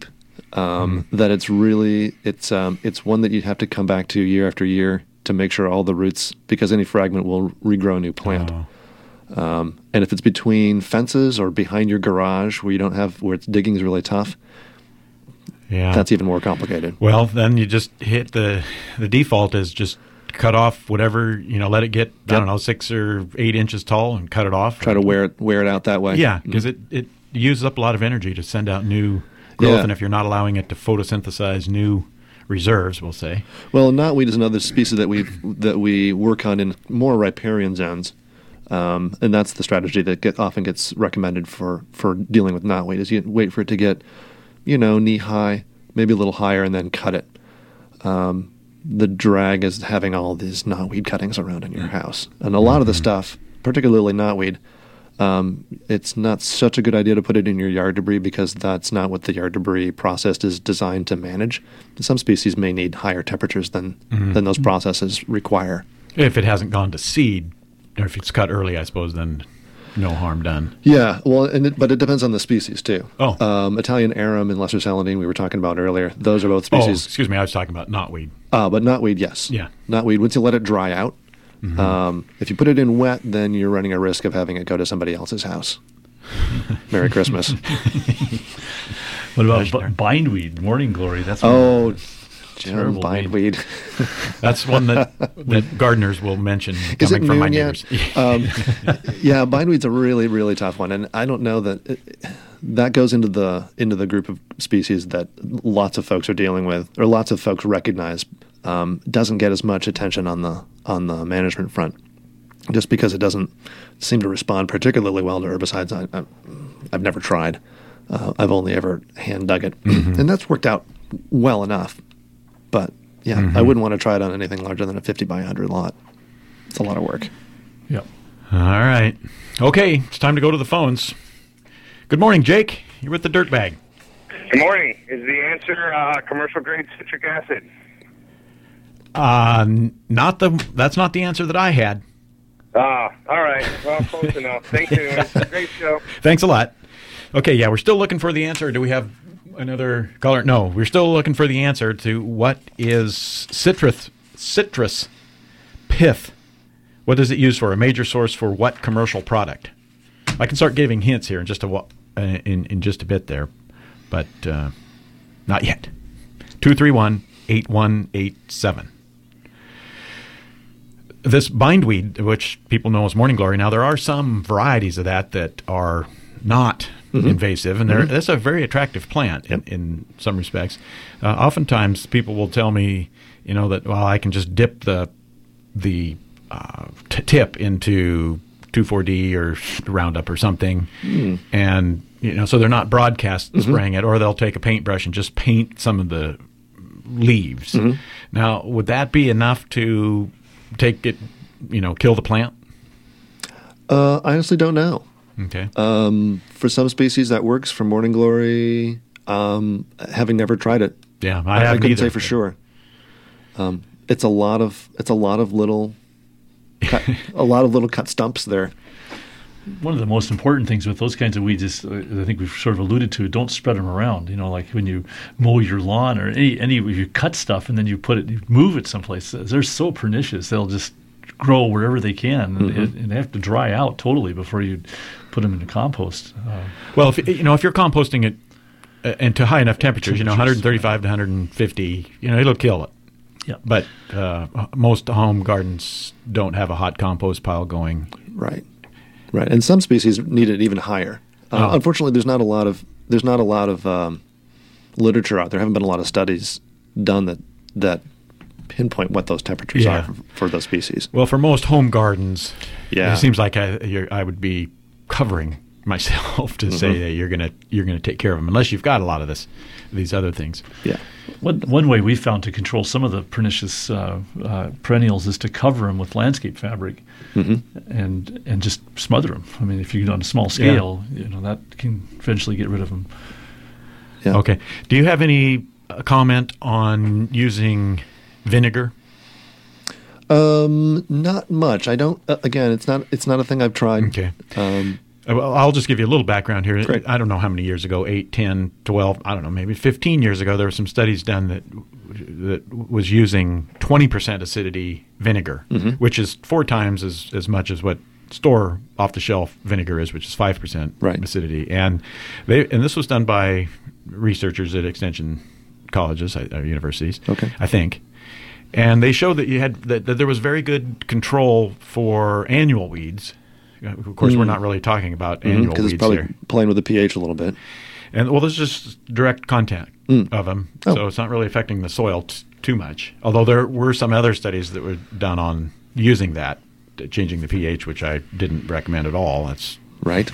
um, Mm. that it's really it's um, it's one that you have to come back to year after year to make sure all the roots, because any fragment will regrow a new plant. Oh. Um, and if it's between fences or behind your garage where you don't have where it's digging is really tough, Yeah, that's even more complicated. well. Then you just hit the the default is just cut off whatever, you know, let it get I Yep. don't know six or eight inches tall and cut it off. Try to wear it wear it out that way. Yeah, because it, it uses up a lot of energy to send out new growth, Yeah. and if you're not allowing it to photosynthesize new reserves, we'll say. Well, knotweed is another species that we that we work on in more riparian zones, um, and that's the strategy that get, often gets recommended for, for dealing with knotweed. Is you wait for it to get, you know, knee high, maybe a little higher, and then cut it. Um, the drag is having all these knotweed cuttings around in your house, and a lot of the stuff, particularly knotweed, Um, it's not such a good idea to put it in your yard debris because that's not what the yard debris process is designed to manage. Some species may need higher temperatures than, Mm-hmm. than those processes require. If it hasn't gone to seed, or if it's cut early, I suppose, then no harm done. Yeah, well, and it, but it depends on the species too. Oh. Um, Italian arum and lesser celandine we were talking about earlier. Those are both Oh, species. excuse me, I was talking about knotweed. Uh, but knotweed, yes. Yeah. Knotweed, once you let it dry out, Mm-hmm. um, if you put it in wet, then you're running a risk of having it go to somebody else's house. Merry Christmas. What about Pleasure. b- bindweed, morning glory? That's Oh, Jim, terrible bindweed. That's one that, that gardeners will mention Is it coming from my noon yet? neighbors. um, yeah, bindweed's a really, really tough one, and I don't know that it, that goes into the into the group of species that lots of folks are dealing with, or lots of folks recognize um, doesn't get as much attention on the on the management front, just because it doesn't seem to respond particularly well to herbicides. I, I, I've never tried. Uh, I've only ever hand dug it, Mm-hmm. and that's worked out well enough. But yeah, Mm-hmm. I wouldn't want to try it on anything larger than a fifty by one hundred lot. It's a lot of work. Yeah. All right. Okay, it's time to go to the phones. Good morning, Jake. You're with the Dirt Bag. Good morning. Is the answer uh, commercial grade citric acid? Uh, n- not the. That's not the answer that I had. Ah, all right. Well, close enough. Thank you. Great show. Thanks a lot. Okay, yeah, we're still looking for the answer. Do we have another caller? No, we're still looking for the answer to what is citrus citrus pith. What is it used for? A major source for what commercial product? I can start giving hints here in just a wa- uh, in in just a bit there, but uh, not yet. Two three one eight one eight seven. This bindweed, which people know as morning glory, now there are some varieties of that that are not Mm-hmm. invasive, and Mhm. that's a very attractive plant in, Yep. in some respects. Uh, oftentimes, people will tell me, you know, that well, I can just dip the the uh, t- tip into two four D or Roundup or something, Mm. and you know, so they're not broadcast Mm-hmm. spraying it, or they'll take a paintbrush and just paint some of the leaves. Mm-hmm. Now, would that be enough to take it, you know, kill the plant? Uh, I honestly don't know. Okay. Um, for some species that works. For morning glory, um, having never tried it, yeah, I, I, I haven't couldn't either, say for but- sure. Um, it's a lot of it's a lot of little, cut, a lot of little cut stumps there. One of the most important things with those kinds of weeds is, uh, I think we've sort of alluded to, don't spread them around. You know, like when you mow your lawn or any, any you cut stuff and then you put it, you move it someplace. They're so pernicious. They'll just grow wherever they can, and, Mm-hmm. it, and they have to dry out totally before you put them into compost. Uh, Well, if you know, if you're composting it uh, and to high enough temperatures, you know, Temperatures, one thirty-five to one fifty, you know, it'll kill it. yeah. But uh, most home gardens don't have a hot compost pile going. Right, right. And some species need it even higher. Uh, Oh. Unfortunately, there's not a lot of there's not a lot of um, literature out there. Haven't been a lot of studies done that that pinpoint what those temperatures Yeah. are for, for those species. Well, for most home gardens, Yeah. it seems like I, you're, I would be covering myself to say that you're gonna you're gonna take care of them, unless you've got a lot of this these other things. Yeah. One, one way we found to control some of the pernicious uh, uh, perennials is to cover them with landscape fabric and and just smother them. I mean, if you do it on a small scale, you know that can eventually get rid of them. Yeah. Okay. Do you have any uh, comment on using vinegar? Um, not much. I don't. Uh, again, it's not. It's not a thing I've tried. Okay. Um, Uh, Well, I'll just give you a little background here. Great. I don't know how many years ago, eight, ten, twelve, I don't know, maybe fifteen years ago, there were some studies done that that was using twenty percent acidity vinegar, Mm-hmm. which is four times as, as much as what store off-the-shelf vinegar is, which is five percent Right. acidity. And they and this was done by researchers at extension colleges, uh, universities, Okay. I think. And they showed that you had that, that there was very good control for annual weeds. Of course, we're not really talking about annual because weeds it's probably here. playing with the pH a little bit. And well, there's just direct contact Mm. of them, Oh. so it's not really affecting the soil t- too much. Although there were some other studies that were done on using that, t- changing the pH, which I didn't recommend at all. That's Right.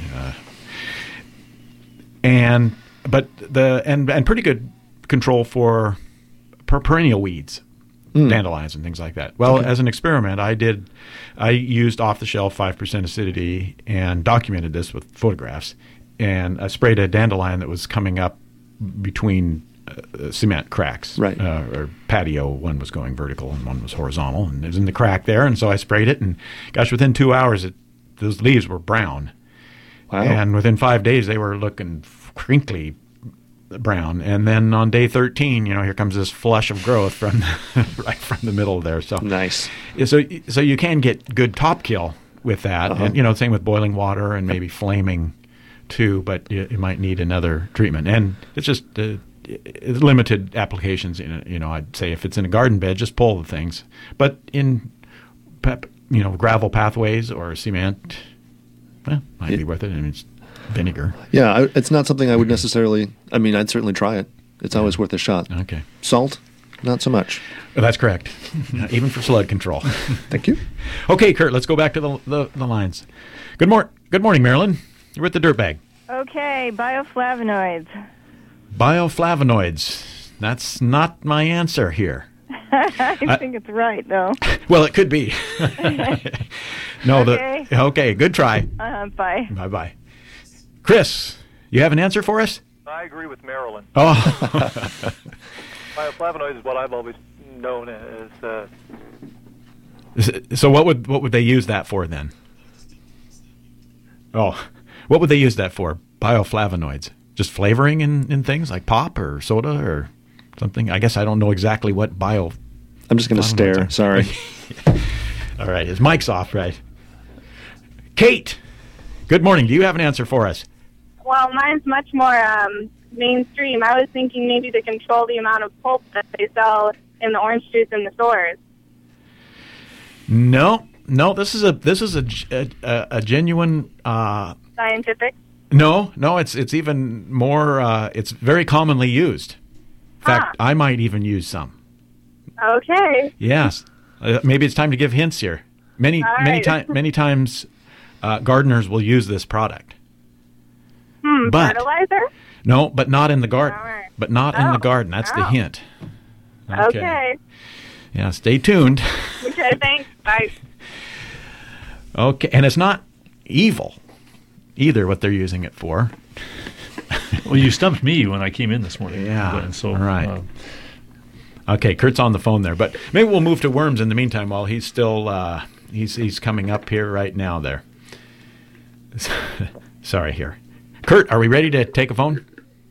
and but the and and pretty good control for per- perennial weeds. mm. dandelions and things like that. Well, okay. as an experiment, I did, I used off-the-shelf five percent acidity and documented this with photographs. And I sprayed a dandelion that was coming up between uh, cement cracks. Right. Uh, or patio. One was going vertical and one was horizontal. And it was in the crack there. And so I sprayed it. And gosh, within two hours, it, those leaves were brown. Wow. And within five days, they were looking crinkly brown. And then on day thirteen, you know, here comes this flush of growth from the, right from the middle there. So nice. So so you can get good top kill with that. Uh-huh. And, you know, same with boiling water and maybe flaming too, but you, you might need another treatment. And it's just uh, it's limited applications. In a, you know, I'd say if it's in a garden bed, just pull the things. But in, pep, you know, gravel pathways or cement, well, might yeah. be worth it. I mean, it's vinegar. Yeah, I, it's not something I would necessarily, I mean, I'd certainly try it. It's always worth a shot. Okay. Salt, not so much. Well, that's correct. Even for slug control. Thank you. Okay, Kurt, let's go back to the the, the lines. Good, mor- good morning, Marilyn. You're with the Dirtbag. Okay, bioflavonoids. Bioflavonoids. That's not my answer here. I I, think it's right, though. Well, it could be. no, okay. the okay. Good try. Uh, bye. Bye bye. Chris, you have an answer for us? I agree with Marilyn. Oh. Bioflavonoids is what I've always known as. Uh, so what would what would they use that for then? Oh, what would they use that for? Bioflavonoids, just flavoring in, in things like pop or soda or something. I guess I don't know exactly what bio. I'm just going to stare. Are. Sorry. All right, his mic's off, right? Kate, good morning. Do you have an answer for us? Well, mine's much more um, mainstream. I was thinking maybe to control the amount of pulp that they sell in the orange juice in the stores. No, no. This is a this is a a, a genuine uh, scientific. No, no. It's it's even more. Uh, it's very commonly used. In fact, huh. I might even use some. Okay. Yes, uh, maybe it's time to give hints here. Many All many right. times many times, uh, gardeners will use this product. Hmm. But, fertilizer? No, but not in the garden. All right. But not in Oh. the garden. That's the Oh. hint. Okay. Yeah, stay tuned. Okay, thanks. Bye. Okay, and it's not evil either what they're using it for. Well, you stumped me when I came in this morning. Yeah, Glenn, so, all right. uh, Okay, Kurt's on the phone there, but maybe we'll move to worms in the meantime while he's still uh, he's he's coming up here right now there. Sorry here. Kurt, are we ready to take a phone?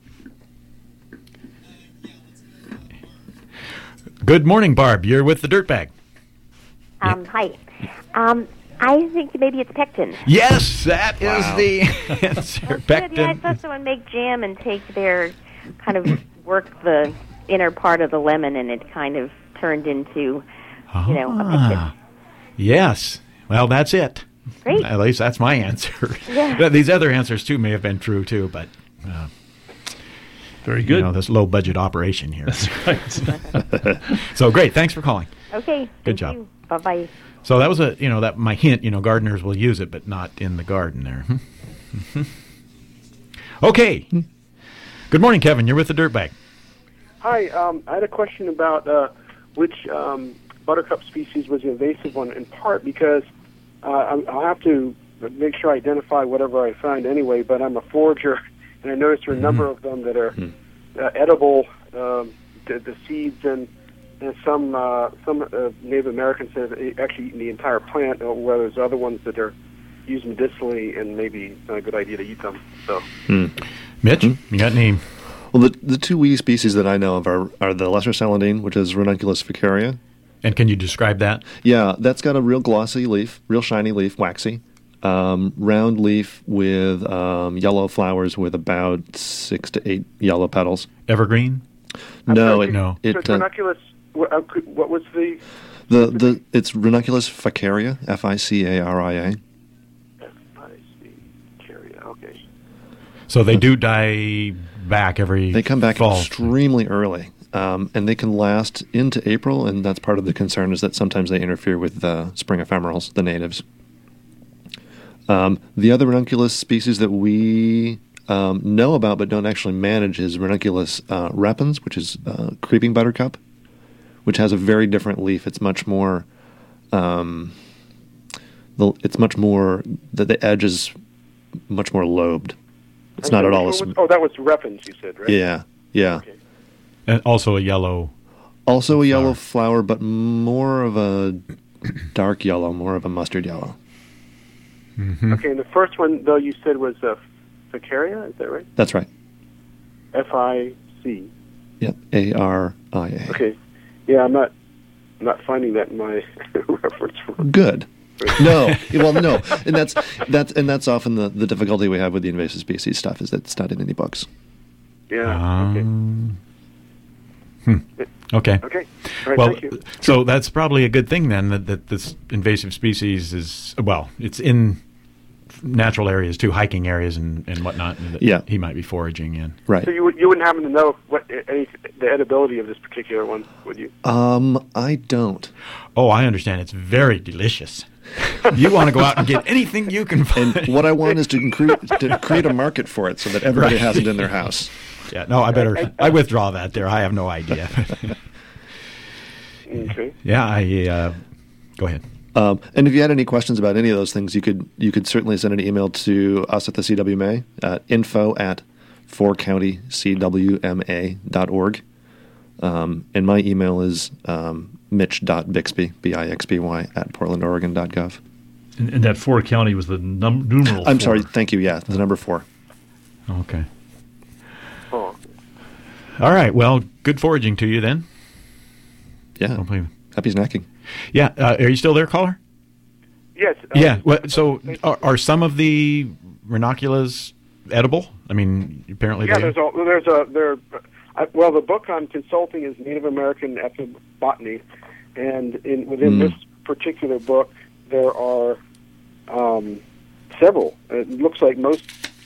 Good morning, Barb. You're with the Dirtbag. Um, hi. Um, I think maybe it's pectin. Yes, that is Wow. the answer. Good. Pectin. Yeah, I saw someone make jam and take their kind of work the inner part of the lemon, and it kind of turned into, you know, a pectin. Ah, yes. Well, that's it. Great. At least that's my answer. Yeah. These other answers, too, may have been true, too, but... Uh, Very good. You know, this low-budget operation here. That's right. So, great. Thanks for calling. Okay. Good Thank job. you. Bye-bye. So that was a, you know, that my hint, you know, gardeners will use it, but not in the garden there. Hmm. Okay. Good morning, Kevin. You're with the Dirtbag. Hi, um, I had a question about uh, which um, buttercup species was the invasive one, in part because uh, I'm- I'll have to make sure I identify whatever I find anyway, but I'm a forager, and I noticed there are a number of them that are uh, edible, um, the, the seeds, and, and some uh, some uh, Native Americans have actually eaten the entire plant, or whether there's other ones that are used medicinally, and maybe it's not a good idea to eat them. So. Hmm. Mitch, you got any? Well, the the two weedy species that I know of are, are the lesser celandine, which is Ranunculus ficaria. And can you describe that? Yeah, that's got a real glossy leaf, real shiny leaf, waxy, um, round leaf with um, yellow flowers with about six to eight yellow petals. Evergreen? No, it, no. So It, it's uh, ranunculus. What, uh, could- what was the? the the it's Ranunculus ficaria, F I C A R I A. F I C Caria. Okay. So they do die back every They come back fall. extremely early, um, and they can last into April, and that's part of the concern is that sometimes they interfere with the spring ephemerals, the natives. Um, the other ranunculus species that we um, know about but don't actually manage is Ranunculus uh, repens, which is uh, creeping buttercup, which has a very different leaf. It's much more, um, the, it's much more, the, the edge is much more lobed. It's I'm not sorry, at all which as, one was- oh, that was Reppins, you said, right? yeah, yeah. Okay. And also a yellow. Also a yellow flower, but more of a dark yellow, more of a mustard yellow. Mm-hmm. Okay, and the first one, though, you said was uh, Ficaria, is that right? That's right. F I C. Yep, A R I A. Okay. Yeah, I'm not I'm not finding that in my reference. Good. No, well, no, and that's that's and that's often the, the difficulty we have with the invasive species stuff is that it's not in any books. Yeah. Um, hmm. Okay. Okay. All right, well, thank you. so that's probably a good thing then that, that this invasive species is, well, it's in natural areas too, hiking areas and, and whatnot, and that Yeah. he might be foraging in. Right. So you would- you wouldn't happen to know what any the edibility of this particular one, would you? Um, I don't. Oh, I understand. It's very delicious. You want to go out and get anything you can find. And what I want is to create to create a market for it so that everybody Right. has it in their house. Yeah, no, I better, I withdraw that there. I have no idea. Okay. Yeah, I, uh, go ahead. Um, and if you had any questions about any of those things, you could you could certainly send an email to us at the C W M A at info at four county c w m a dot org. Um, and my email is um, mitch.bixby, B I X B Y, at portland oregon dot gov. And, and that four county was the num- numeral I'm four. sorry, thank you, yeah, the number four. Okay. Oh. All right. Well, good foraging to you then. Yeah. Hopefully. Happy snacking. Yeah. Uh, are you still there, caller? Yes. uh, Yeah. Well, so are, are some of the ranunculus edible? I mean, apparently Yeah, they there's a there's a there. I, well, the book I'm consulting is Native American ethnobotany, and in within Mm. this particular book there are um, several. It looks like most.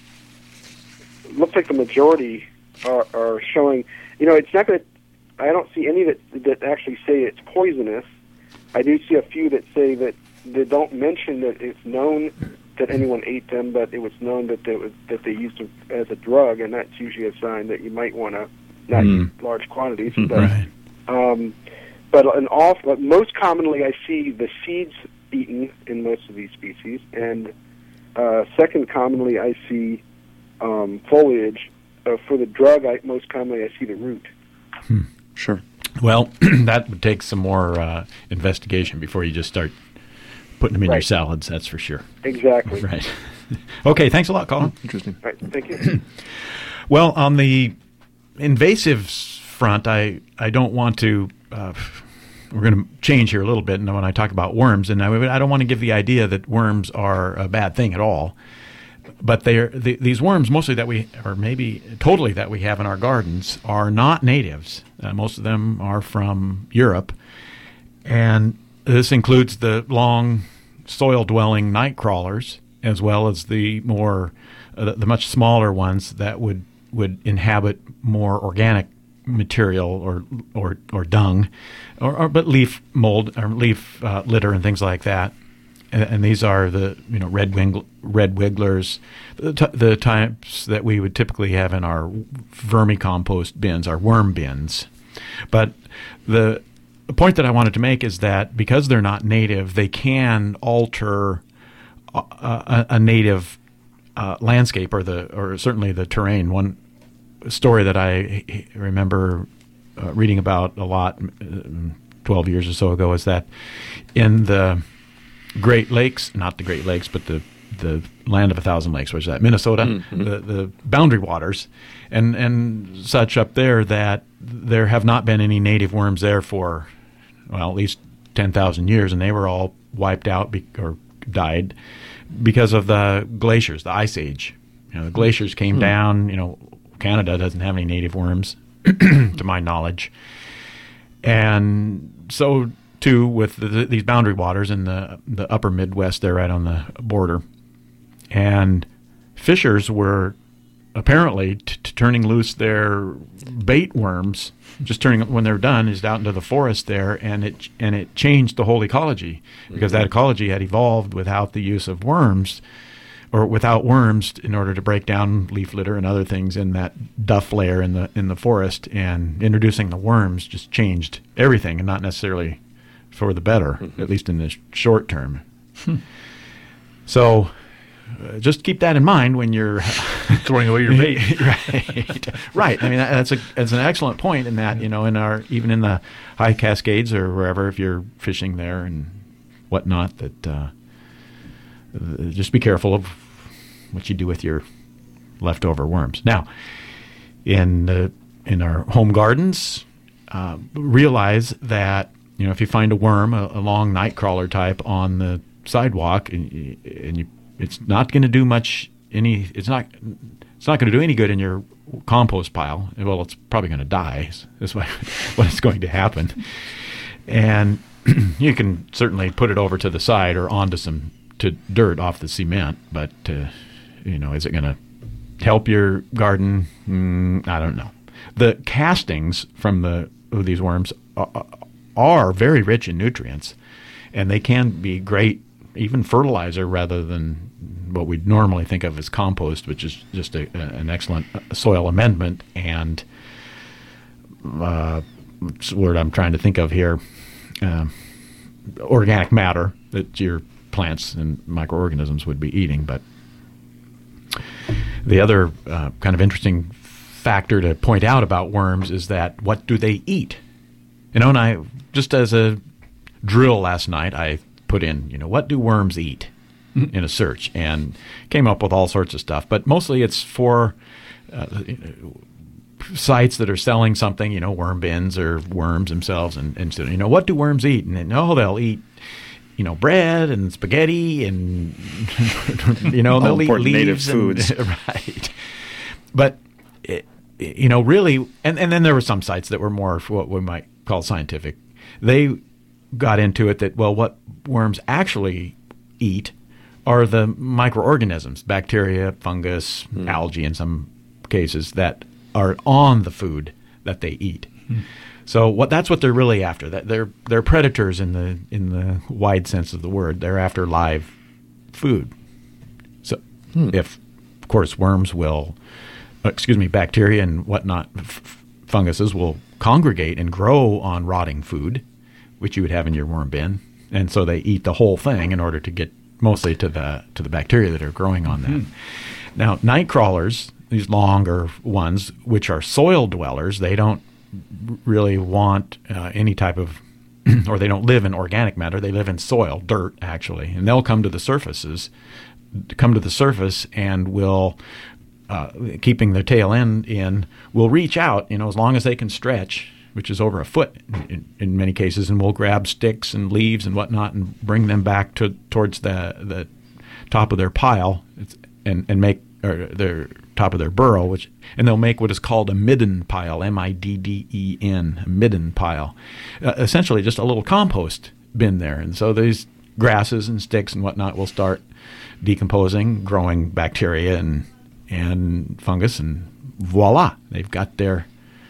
It looks like the majority are, are showing. You know, it's not going to. I don't see any that that actually say it's poisonous. I do see a few that say that they don't mention that it's known that anyone ate them, but it was known that they was, that they used them as a drug, and that's usually a sign that you might want to not Mm. eat large quantities. Mm, But, right. um, but an off, but most commonly, I see the seeds eaten in most of these species, and uh, second commonly, I see um, foliage. Uh, for the drug, I, most commonly, I see the root. Sure. Well, that would take some more uh, investigation before you just start putting them in your Right. salads. That's for sure. Exactly. Right. Okay. Thanks a lot, Colin. Interesting. Right. Thank you. Well, on the invasives front, I, I don't want to. Uh, we're going to change here a little bit, and when I talk about worms, and I, I don't want to give the idea that worms are a bad thing at all. But they're the, these worms, mostly that we, or maybe totally that we have in our gardens, are not natives. Uh, most of them are from Europe, and this includes the long soil-dwelling night crawlers, as well as the more, uh, the much smaller ones that would would inhabit more organic material or or or dung, or, or but leaf mold or leaf uh, litter and things like that. And, and these are the you know red wing, red wigglers, the, t- the types that we would typically have in our vermicompost bins, our worm bins. But the the point that I wanted to make is that because they're not native, they can alter a, a, a native uh, landscape or the or certainly the terrain. One story that I remember uh, reading about a lot uh, twelve years or so ago is that in the Great Lakes, not the Great Lakes, but the the land of a thousand lakes, which is that Minnesota, Mm-hmm. the the boundary waters, and and such up there, that there have not been any native worms there for well at least ten thousand years, and they were all wiped out be, or died because of the glaciers, the ice age. You know, the glaciers came Hmm. down. You know, Canada doesn't have any native worms, to my knowledge, and so. Too, with the, the, these boundary waters in the the upper Midwest, there right on the border, and fishers were apparently t- t- turning loose their bait worms, just turning when they're done is out into the forest there, and it and it changed the whole ecology because that ecology had evolved without the use of worms, or without worms in order to break down leaf litter and other things in that duff layer in the in the forest. And introducing the worms just changed everything, and not necessarily for the better, mm-hmm. at least in the sh- short term. Hmm. So uh, just keep that in mind when you're throwing away your bait. right, right. I mean, that, that's a that's an excellent point. In that, you know, in our even in the high Cascades or wherever, if you're fishing there and whatnot, that uh, just be careful of what you do with your leftover worms. Now, in uh, in our home gardens, uh, realize that, you know, if you find a worm, a, a long night crawler type on the sidewalk, and, and you, it's not going to do much. Any, it's not, it's not going to do any good in your compost pile. Well, it's probably going to die. That's what what is going to happen. And you can certainly put it over to the side or onto some to dirt off the cement, but uh, you know, is it going to help your garden? Mm, I don't know. The castings from the of these worms are, are very rich in nutrients, and they can be great, even fertilizer, rather than what we normally think of as compost, which is just a, a, an excellent soil amendment. And uh, what's the word I'm trying to think of here? Uh, organic matter that your plants and microorganisms would be eating. But the other uh, kind of interesting factor to point out about worms is that what do they eat? You know, and I, just as a drill last night, I put in, you know, what do worms eat mm-hmm. in a search, and came up with all sorts of stuff. But mostly it's for uh, sites that are selling something, you know, worm bins or worms themselves. And, and so, you know, what do worms eat? And then, oh, they'll eat, you know, bread and spaghetti and, you know, they'll eat leaves. Native foods. And, right. But, it, you know, really, and, and then there were some sites that were more what we might call scientific. They got into it that, well, what worms actually eat are the microorganisms, bacteria, fungus, mm. algae in some cases, that are on the food that they eat. Mm. So what that's what they're really after. That they're they're predators in the in the wide sense of the word. They're after live food. So hmm. if, of course, worms will, excuse me, bacteria and whatnot, f- funguses will congregate and grow on rotting food, which you would have in your worm bin, and so they eat the whole thing in order to get mostly to the to the bacteria that are growing on that. Mm-hmm. Now, night crawlers, these longer ones, which are soil dwellers, they don't really want uh, any type of, or they don't live in organic matter. They live in soil, dirt, actually, and they'll come to the surfaces, come to the surface, and will, uh, keeping their tail end in, will reach out, you know, as long as they can stretch, which is over a foot in, in many cases, and will grab sticks and leaves and whatnot and bring them back to towards the the top of their pile, it's, and and make or their top of their burrow, which and they'll make what is called a midden pile, M I D D E N, a midden pile, uh, essentially just a little compost bin there. And so these grasses and sticks and whatnot will start decomposing, growing bacteria and and fungus, and voila, they've got their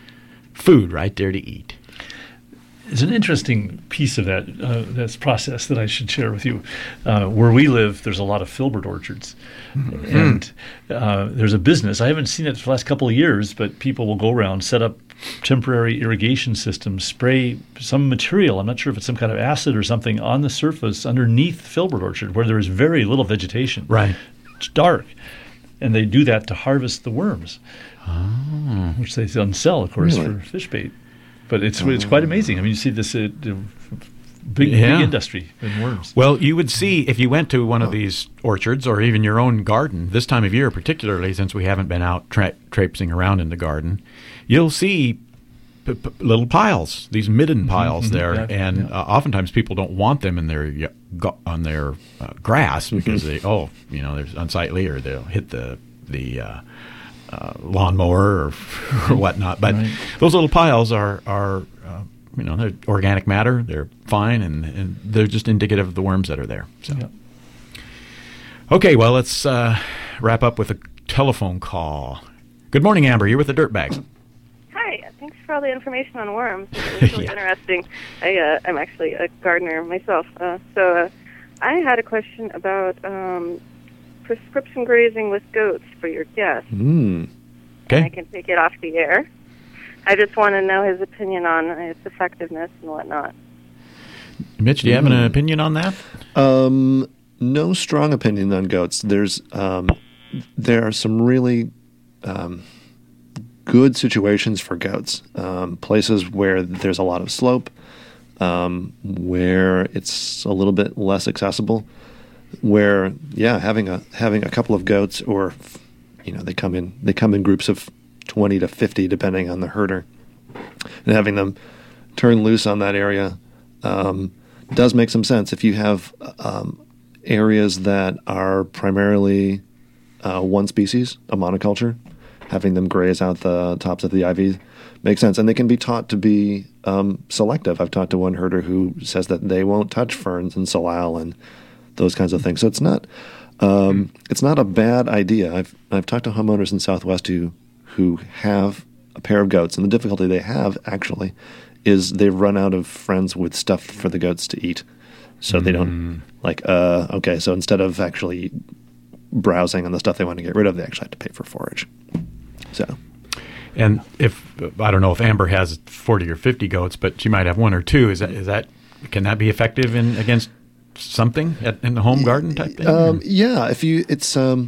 food right there to eat. There's an interesting piece of that uh, this process that I should share with you. Uh, where we live, there's a lot of filbert orchards, mm-hmm. and uh, there's a business. I haven't seen it for the last couple of years, but people will go around, set up temporary irrigation systems, spray some material. I'm not sure if it's some kind of acid or something on the surface underneath filbert orchard where there is very little vegetation. Right, it's dark, and they do that to harvest the worms, oh. which they then sell, of course, really? for fish bait. But it's oh. it's quite amazing. I mean, you see this uh, big yeah. big industry in worms. Well, you would see if you went to one of these orchards or even your own garden this time of year, particularly since we haven't been out tra- traipsing around in the garden, you'll see p- p- little piles, these midden piles mm-hmm. there, yeah, and yeah. Uh, oftentimes people don't want them in their on their uh, grass because they oh you know they're unsightly or they'll hit the the. Uh, Uh, lawnmower or, or whatnot, but right. those little piles are are uh, you know they're organic matter. They're fine, and, and they're just indicative of the worms that are there. So, yeah. Okay, well let's uh, wrap up with a telephone call. Good morning, Amber. You're with the Dirtbags. Hi. Thanks for all the information on worms. It was really yeah. interesting. I uh, I'm actually a gardener myself, uh, so uh, I had a question about. Um, prescription grazing with goats for your guest. Mm. Okay. I can take it off the air. I just want to know his opinion on its effectiveness and whatnot. Mitch, do you have an opinion on that? Um, no strong opinion on goats. There's um, there are some really um, good situations for goats. Um, places where there's a lot of slope, um, where it's a little bit less accessible. Where yeah, having a having a couple of goats, or you know, they come in they come in groups of twenty to fifty, depending on the herder, and having them turn loose on that area. Um, does make some sense if you have um, areas that are primarily uh, one species, a monoculture. Having them graze out the tops of the ivy makes sense, and they can be taught to be um, selective. I've talked to one herder who says that they won't touch ferns and salal and those kinds of things. So it's not um, it's not a bad idea. I've I've talked to homeowners in Southwest who who have a pair of goats, and the difficulty they have actually is they've run out of friends with stuff for the goats to eat. So they don't, like, uh, okay, so instead of actually browsing on the stuff they want to get rid of, they actually have to pay for forage. So, And if, I don't know if Amber has forty or fifty goats, but she might have one or two. Is that, is that, can that be effective in against something at, in the home garden type thing? Um, yeah, if you, it's, um,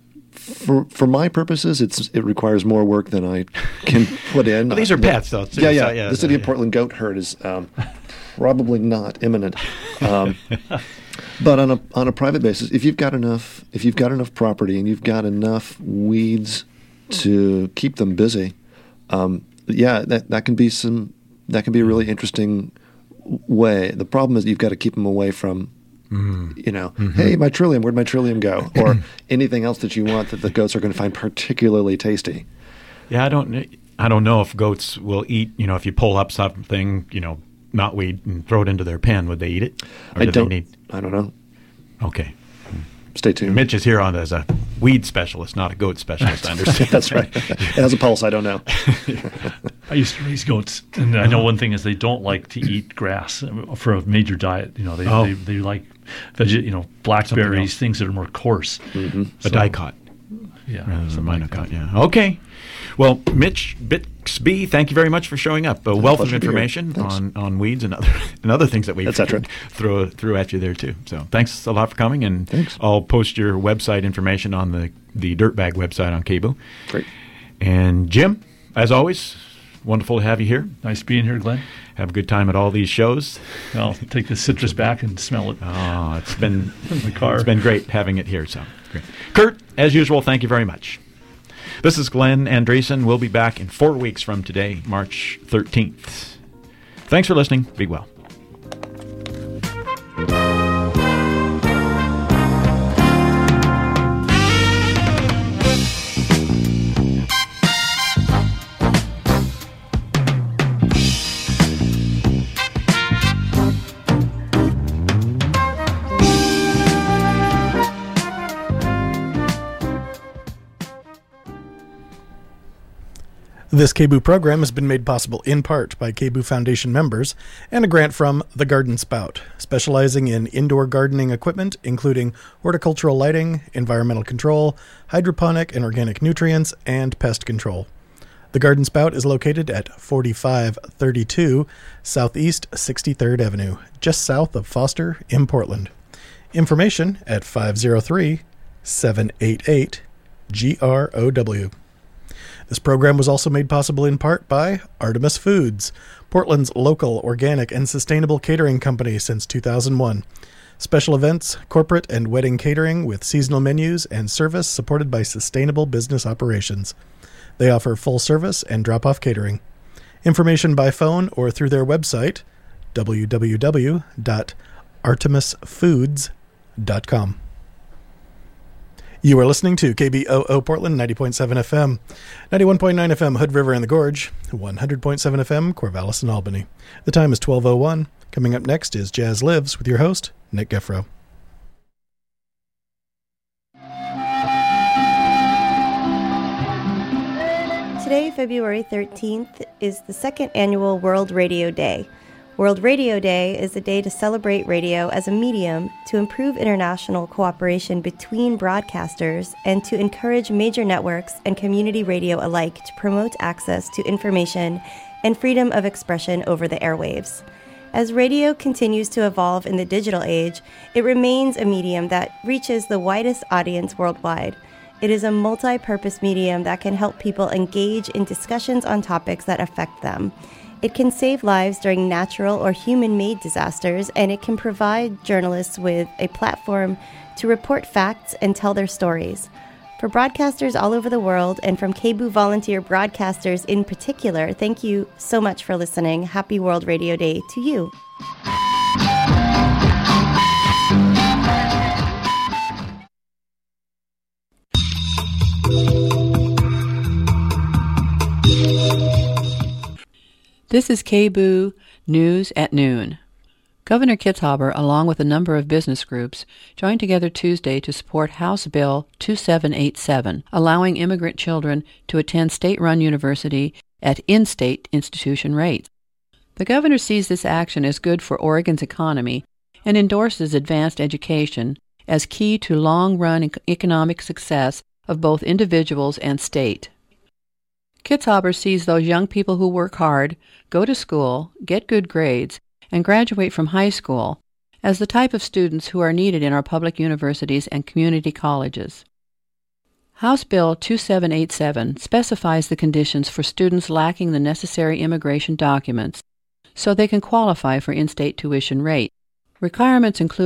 For for my purposes, it's it requires more work than I can put in. Well, these are pets, though. Yeah, yeah. So, yeah, the city so, of Portland goat herd is um, probably not imminent. Um, but on a on a private basis, if you've got enough, if you've got enough property and you've got enough weeds to keep them busy, um, yeah, that that can be some that can be a really interesting way. The problem is you've got to keep them away from. Mm. You know, mm-hmm. Hey, my Trillium, where'd my Trillium go? Or anything else that you want that the goats are going to find particularly tasty. Yeah, I don't, I don't know if goats will eat. You know, if you pull up something, you know, knotweed and throw it into their pen, would they eat it? Or I do don't. They need... I don't know. Okay. Stay tuned. Mitch is here on as a weed specialist, not a goat specialist. I understand. That's right. It has a pulse. I don't know. I used to raise goats, and I know one thing is they don't like to eat grass for a major diet. You know, they oh. they, they like, veg- you know, blackberries, things that are more coarse. Mm-hmm. So, a dicot. Yeah. Rather than a monocot, yeah. Okay. Well, Mitch Bixby, thank you very much for showing up. A wealth of information on, on weeds and other and other things that we throw threw at you there too. So thanks a lot for coming, and thanks. I'll post your website information on the, the Dirtbag website on K B O O. Great. And Jim, as always, wonderful to have you here. Nice being here, Glenn. Have a good time at all these shows. I'll take the citrus back and smell it. Oh, it's been in the car. It's been great having it here. So great. Kurt, as usual, thank you very much. This is Glenn Andreessen. We'll be back in four weeks from today, March thirteenth. Thanks for listening. Be well. This K B O O program has been made possible in part by K B O O Foundation members and a grant from The Garden Spout, specializing in indoor gardening equipment, including horticultural lighting, environmental control, hydroponic and organic nutrients, and pest control. The Garden Spout is located at forty-five thirty-two Southeast sixty-third Avenue, just south of Foster in Portland. Information at five oh three, seven eight eight, G R O W. This program was also made possible in part by Artemis Foods, Portland's local organic and sustainable catering company since two thousand one. Special events, corporate and wedding catering with seasonal menus and service supported by sustainable business operations. They offer full service and drop-off catering. Information by phone or through their website, w w w dot artemis foods dot com. You are listening to K B O O Portland, ninety point seven F M, ninety-one point nine F M Hood River and the Gorge, one hundred point seven F M Corvallis and Albany. The time is twelve oh one. Coming up next is Jazz Lives with your host, Nick Geffro. Today, February thirteenth, is the second annual World Radio Day. World Radio Day is a day to celebrate radio as a medium to improve international cooperation between broadcasters and to encourage major networks and community radio alike to promote access to information and freedom of expression over the airwaves. As radio continues to evolve in the digital age, it remains a medium that reaches the widest audience worldwide. It is a multi-purpose medium that can help people engage in discussions on topics that affect them. It can save lives during natural or human-made disasters, and it can provide journalists with a platform to report facts and tell their stories. For broadcasters all over the world, and from K B O O volunteer broadcasters in particular, thank you so much for listening. Happy World Radio Day to you. This is K B O O News at Noon. Governor Kitzhaber, along with a number of business groups, joined together Tuesday to support House Bill two seven eight seven, allowing immigrant children to attend state-run university at in-state institution rates. The governor sees this action as good for Oregon's economy and endorses advanced education as key to long-run economic success of both individuals and state. Kitzhaber sees those young people who work hard, go to school, get good grades, and graduate from high school as the type of students who are needed in our public universities and community colleges. House Bill two seven eight seven specifies the conditions for students lacking the necessary immigration documents so they can qualify for in-state tuition rate. Requirements include